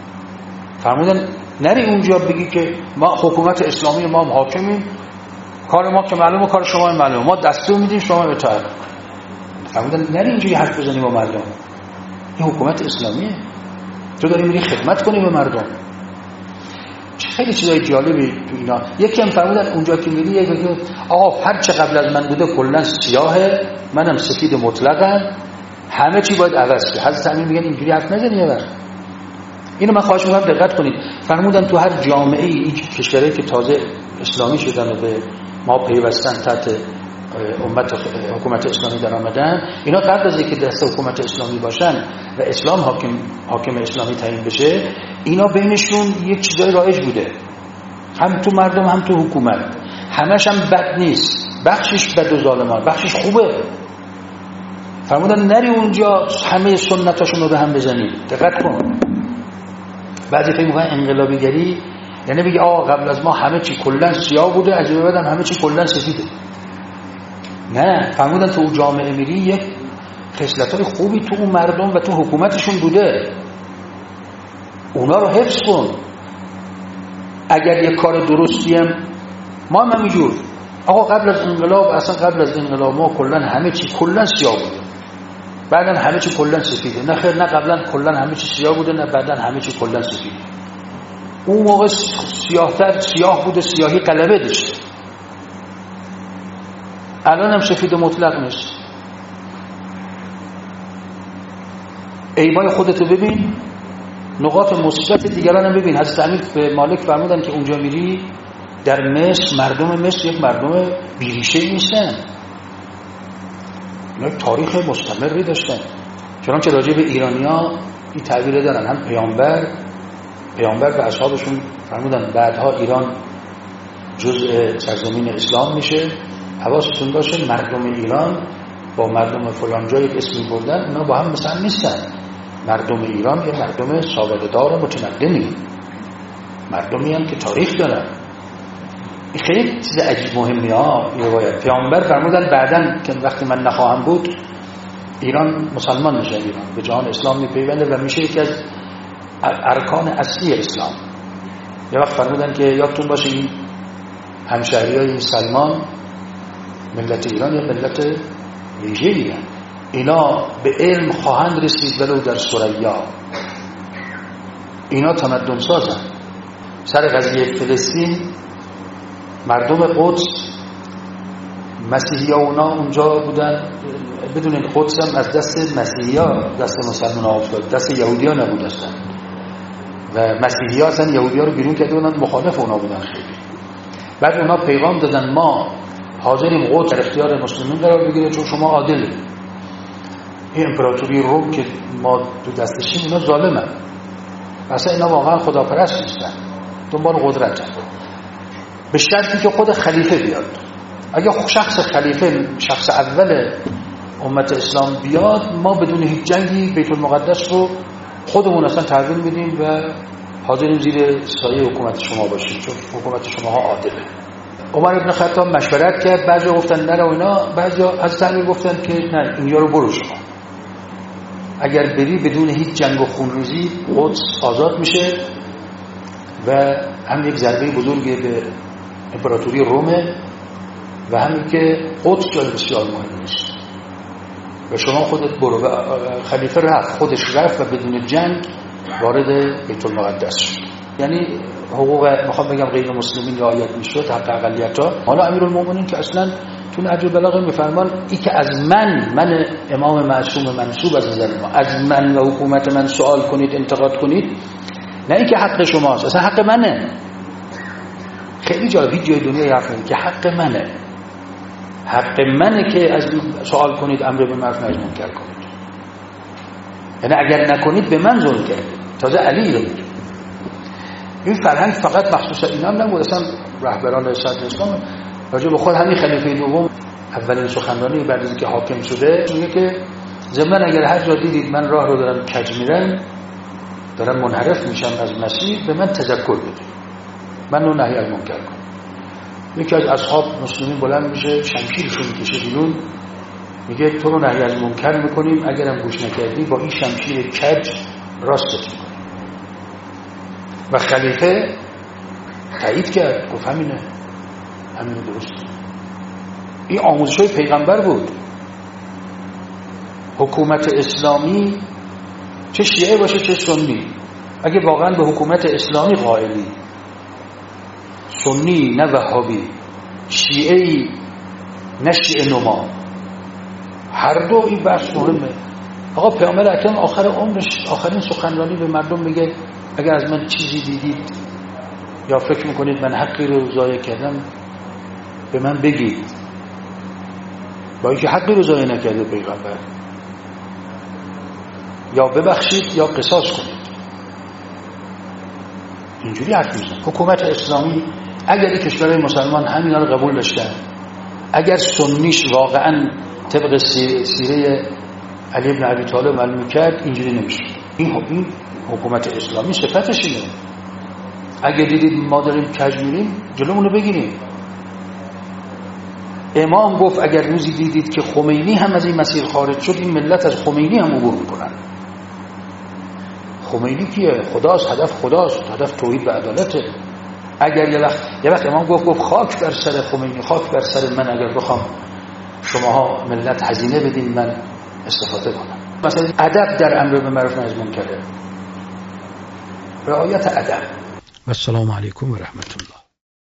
فرمودن نری اونجا بگی که ما حکومت اسلامی ما هم حاکمیم، کار ما که معلومه، کار شما معلومه، ما دستور میدیم شما اطاعت کنید. فرمودن نری اینجوری حرف بزنی با مردم، این حکومت اسلامیه، تو داری میری خدمت کنی به مردم. خیلی چیزای جالبی تو اینا. یکی هم فرمودن اونجا که میری یکی آقا هر چه قبل از من بوده کلا سیاهه، منم سفید مطلقم، همه چی باید عوض شه. حضرت امیر میگن اینجوری حرف نزنی. بر اینو من خواهش میکنم دقت کنید. فرمودن تو هر جامعه ای، این کشورایی که تازه اسلامی شدن و به ما پیوستن تحت امت حکومت اسلامی در آمدن، اینا قبل از اینکه دست حکومت اسلامی باشن و اسلام حاکم حاکم اسلامی تعیین بشه، اینا بینشون یک چیزای رایج بوده، هم تو مردم هم تو حکومت. همش هم بد نیست، بخشش بد و ظالمان، بخشش خوبه. فرمودن نری اونجا همه سنتاشون رو به هم بزنید. دقت کن. بعضی فکر می‌کنن انقلابیگری یعنی بگی آقا قبل از ما همه چی کلا سیاه بوده، از این بعد همه چی کلا سفیده. نه، فرمودن تو اون جامعه میری یک خصلت‌های خوبی تو اون مردم و تو حکومتشون بوده، اونا رو حفظ کن. اگر یک کار درستی هم ما هم همینجور آقا قبل از انقلاب، اصلا قبل از انقلاب ما کلا همه چی کلا سیاه بوده، بعدن همه چی کلا سفیده. نه خیر، نه قبلا کلا همه چی سیاه بوده، نه بعدن همه چی کلا سفیده. اون موقع سیاه‌تر سیاه بوده، سیاهی غلبه داشته. الان هم سفید مطلق نیست. عیبای خودتو ببین، نقاط مثبت دیگران هم ببین. حضرت امیر به مالک فرمودن که اونجا میری در مصر، مردم مصر یک مردم بیریشه‌ای نیستن، اینا تاریخ مستمری داشتن. چنانچه راجع به ایرانی‌ها این تعبیر دارن، هم پیامبر پیامبر به اصحابشون فرمودن بعدها ایران جزء سرزمین اسلام میشه، حواستون باشه مردم ایران با مردم فلان جای اسمی بردن، اونا با هم مثلا نیستن. مردم ایران یه مردم سابقه دار و متمدنی، مردمی هم که تاریخ دارن. این خیلی چیز عجیب مهمی ها. روایت پیامبر فرمودن بعدن که وقتی من نخواهم بود ایران مسلمان میشه، ایران به جهان اسلام میپیونده و میشه یکی از ارکان اصلی اسلام. یه وقت فرمودن که یادتون باشه این همشهریای این سلمان، ملت ایران یا ملت ویژه‌ای هستند، اینا به علم خواهند رسید ولو در ثریا، اینا تمدن سازن. سر قضیه فلسطین مردم قدس مسیحی ها اونا اونجا بودن، بدون این قدس هم از دست مسیحی ها دست مسلمان ها افتاد، دست یهودی ها نبود اصلا. و مسیحی ها اصلا یهودی ها رو بیرون کرده بودن، مخالف اونا بودن خیلی. بعد اونا پیغام دادن ما حاضریم قدس در اختیار مسلمین قرار بگیره چون شما عادلید. این امپراتوری روم که ما تو دستشیم اینا ظالمن، اصلا اینا واقعا خداپرست نیستن، دنبال قدرتن، به شرطی که خود خلیفه بیاد. اگه شخص خلیفه، شخص اول امت اسلام بیاد، ما بدون هیچ جنگی بیت المقدس رو خودمون اصلا تحویل میدیم و حاضریم زیر سایه حکومت شما باشیم چون حکومت شماها عادله. عمر ابن خطاب مشورت کرد، بعضیا گفتن نره و اینا، بعضیا از امیر گفتن که نه اینجا رو برو شما، اگر بری بدون هیچ جنگ و خونریزی قدس آزاد میشه و هم یک ضربه بزرگی به امپراتوری رومه و همین که قدس جای بسیار مهمی است و شما خودت برو. و خلیفه رفت، خودش رفت و بدون جنگ وارد بیت المقدس شد. یعنی حقوق میخوام بگم غیر مسلمین رعایت میشد، حق اقلیت‌ها. حالا امیرالمومنین که اصلا تو نهج البلاغه میفرمان این که از من من امام معصوم منصوب از نظر ما، از من و حکومت من سوال کنید، انتقاد کنید، نه اینکه حق شماست، اصلا حق منه. خیلی جالب، هیچ جای دنیا حرف نیست که حق منه، حق منه که از سوال کنید، امر به معروف نهی منکر کنید. یعنی اگر نکنید به من ظلم کردید. تازه علی رو میگه. این فرهنگ فقط مخصوص اینا نبود، اصلا رهبران صدر اسلام راجع به خود همین خلیفه دوم اولین سخنرانی بعد از اینکه حاکم شده میگه که ضمن اگر هر جا دیدید من راه رو دارم کج میرم، دارم منحرف میشم از مسیر، به من تذکر بدید، من رو نهی از منکر کنم. یکی از اصحاب مسلمین بلند میشه، شمشیرشو میکشه بیرون، میگه تو رو نهی از منکر میکنیم، اگرم گوش نکردی با این شمشیر کج راستت میکنیم. و خلیفه تایید کرد، گفت همینه، همینه درست. این آموزش‌های پیغمبر بود. حکومت اسلامی چه شیعه باشه چه سنی، اگه واقعا به حکومت اسلامی قائلی، سنی نه وهابی، شیعه‌ای نه شیعه نما، هر دو این بحث مهمه. آقا پیامبر اکرم آخر عمرش آخرین سخنرانی به مردم میگه اگر از من چیزی دیدید یا فکر میکنید من حقی رو ضایع کردم به من بگید، با اینکه حقی رو ضایع نکرده پیغمبر، یا ببخشید یا قصاص کنید. اینجوری حرف میزنه. حکومت اسلامی اگر این کشورهای مسلمان همینا رو قبول داشتن، اگر سنیش واقعا طبق سیره علی بن ابی طالب عمل میکرد، اینجوری نمیشه. این این حکومت اسلامی صفتش اینه. اگر دیدید ما داریم کج میریم جلومون رو بگیریم. امام گفت اگر روزی دیدید که خمینی هم از این مسیر خارج شد، این ملت از خمینی هم عبور میکنن. خمینی کیه؟ خداست، هدف خداست، هدف توحید و عدالته. اگر یه وقت یه وقت امام گفت گفت خاک بر سر خمینی، خاک بر سر من اگر بخوام شماها ملت هزینه بدین من استفاده کنم. مثلا ادب در امر به معروف و نهی از منکر، رعایت ادب. و السلام علیکم و رحمت الله.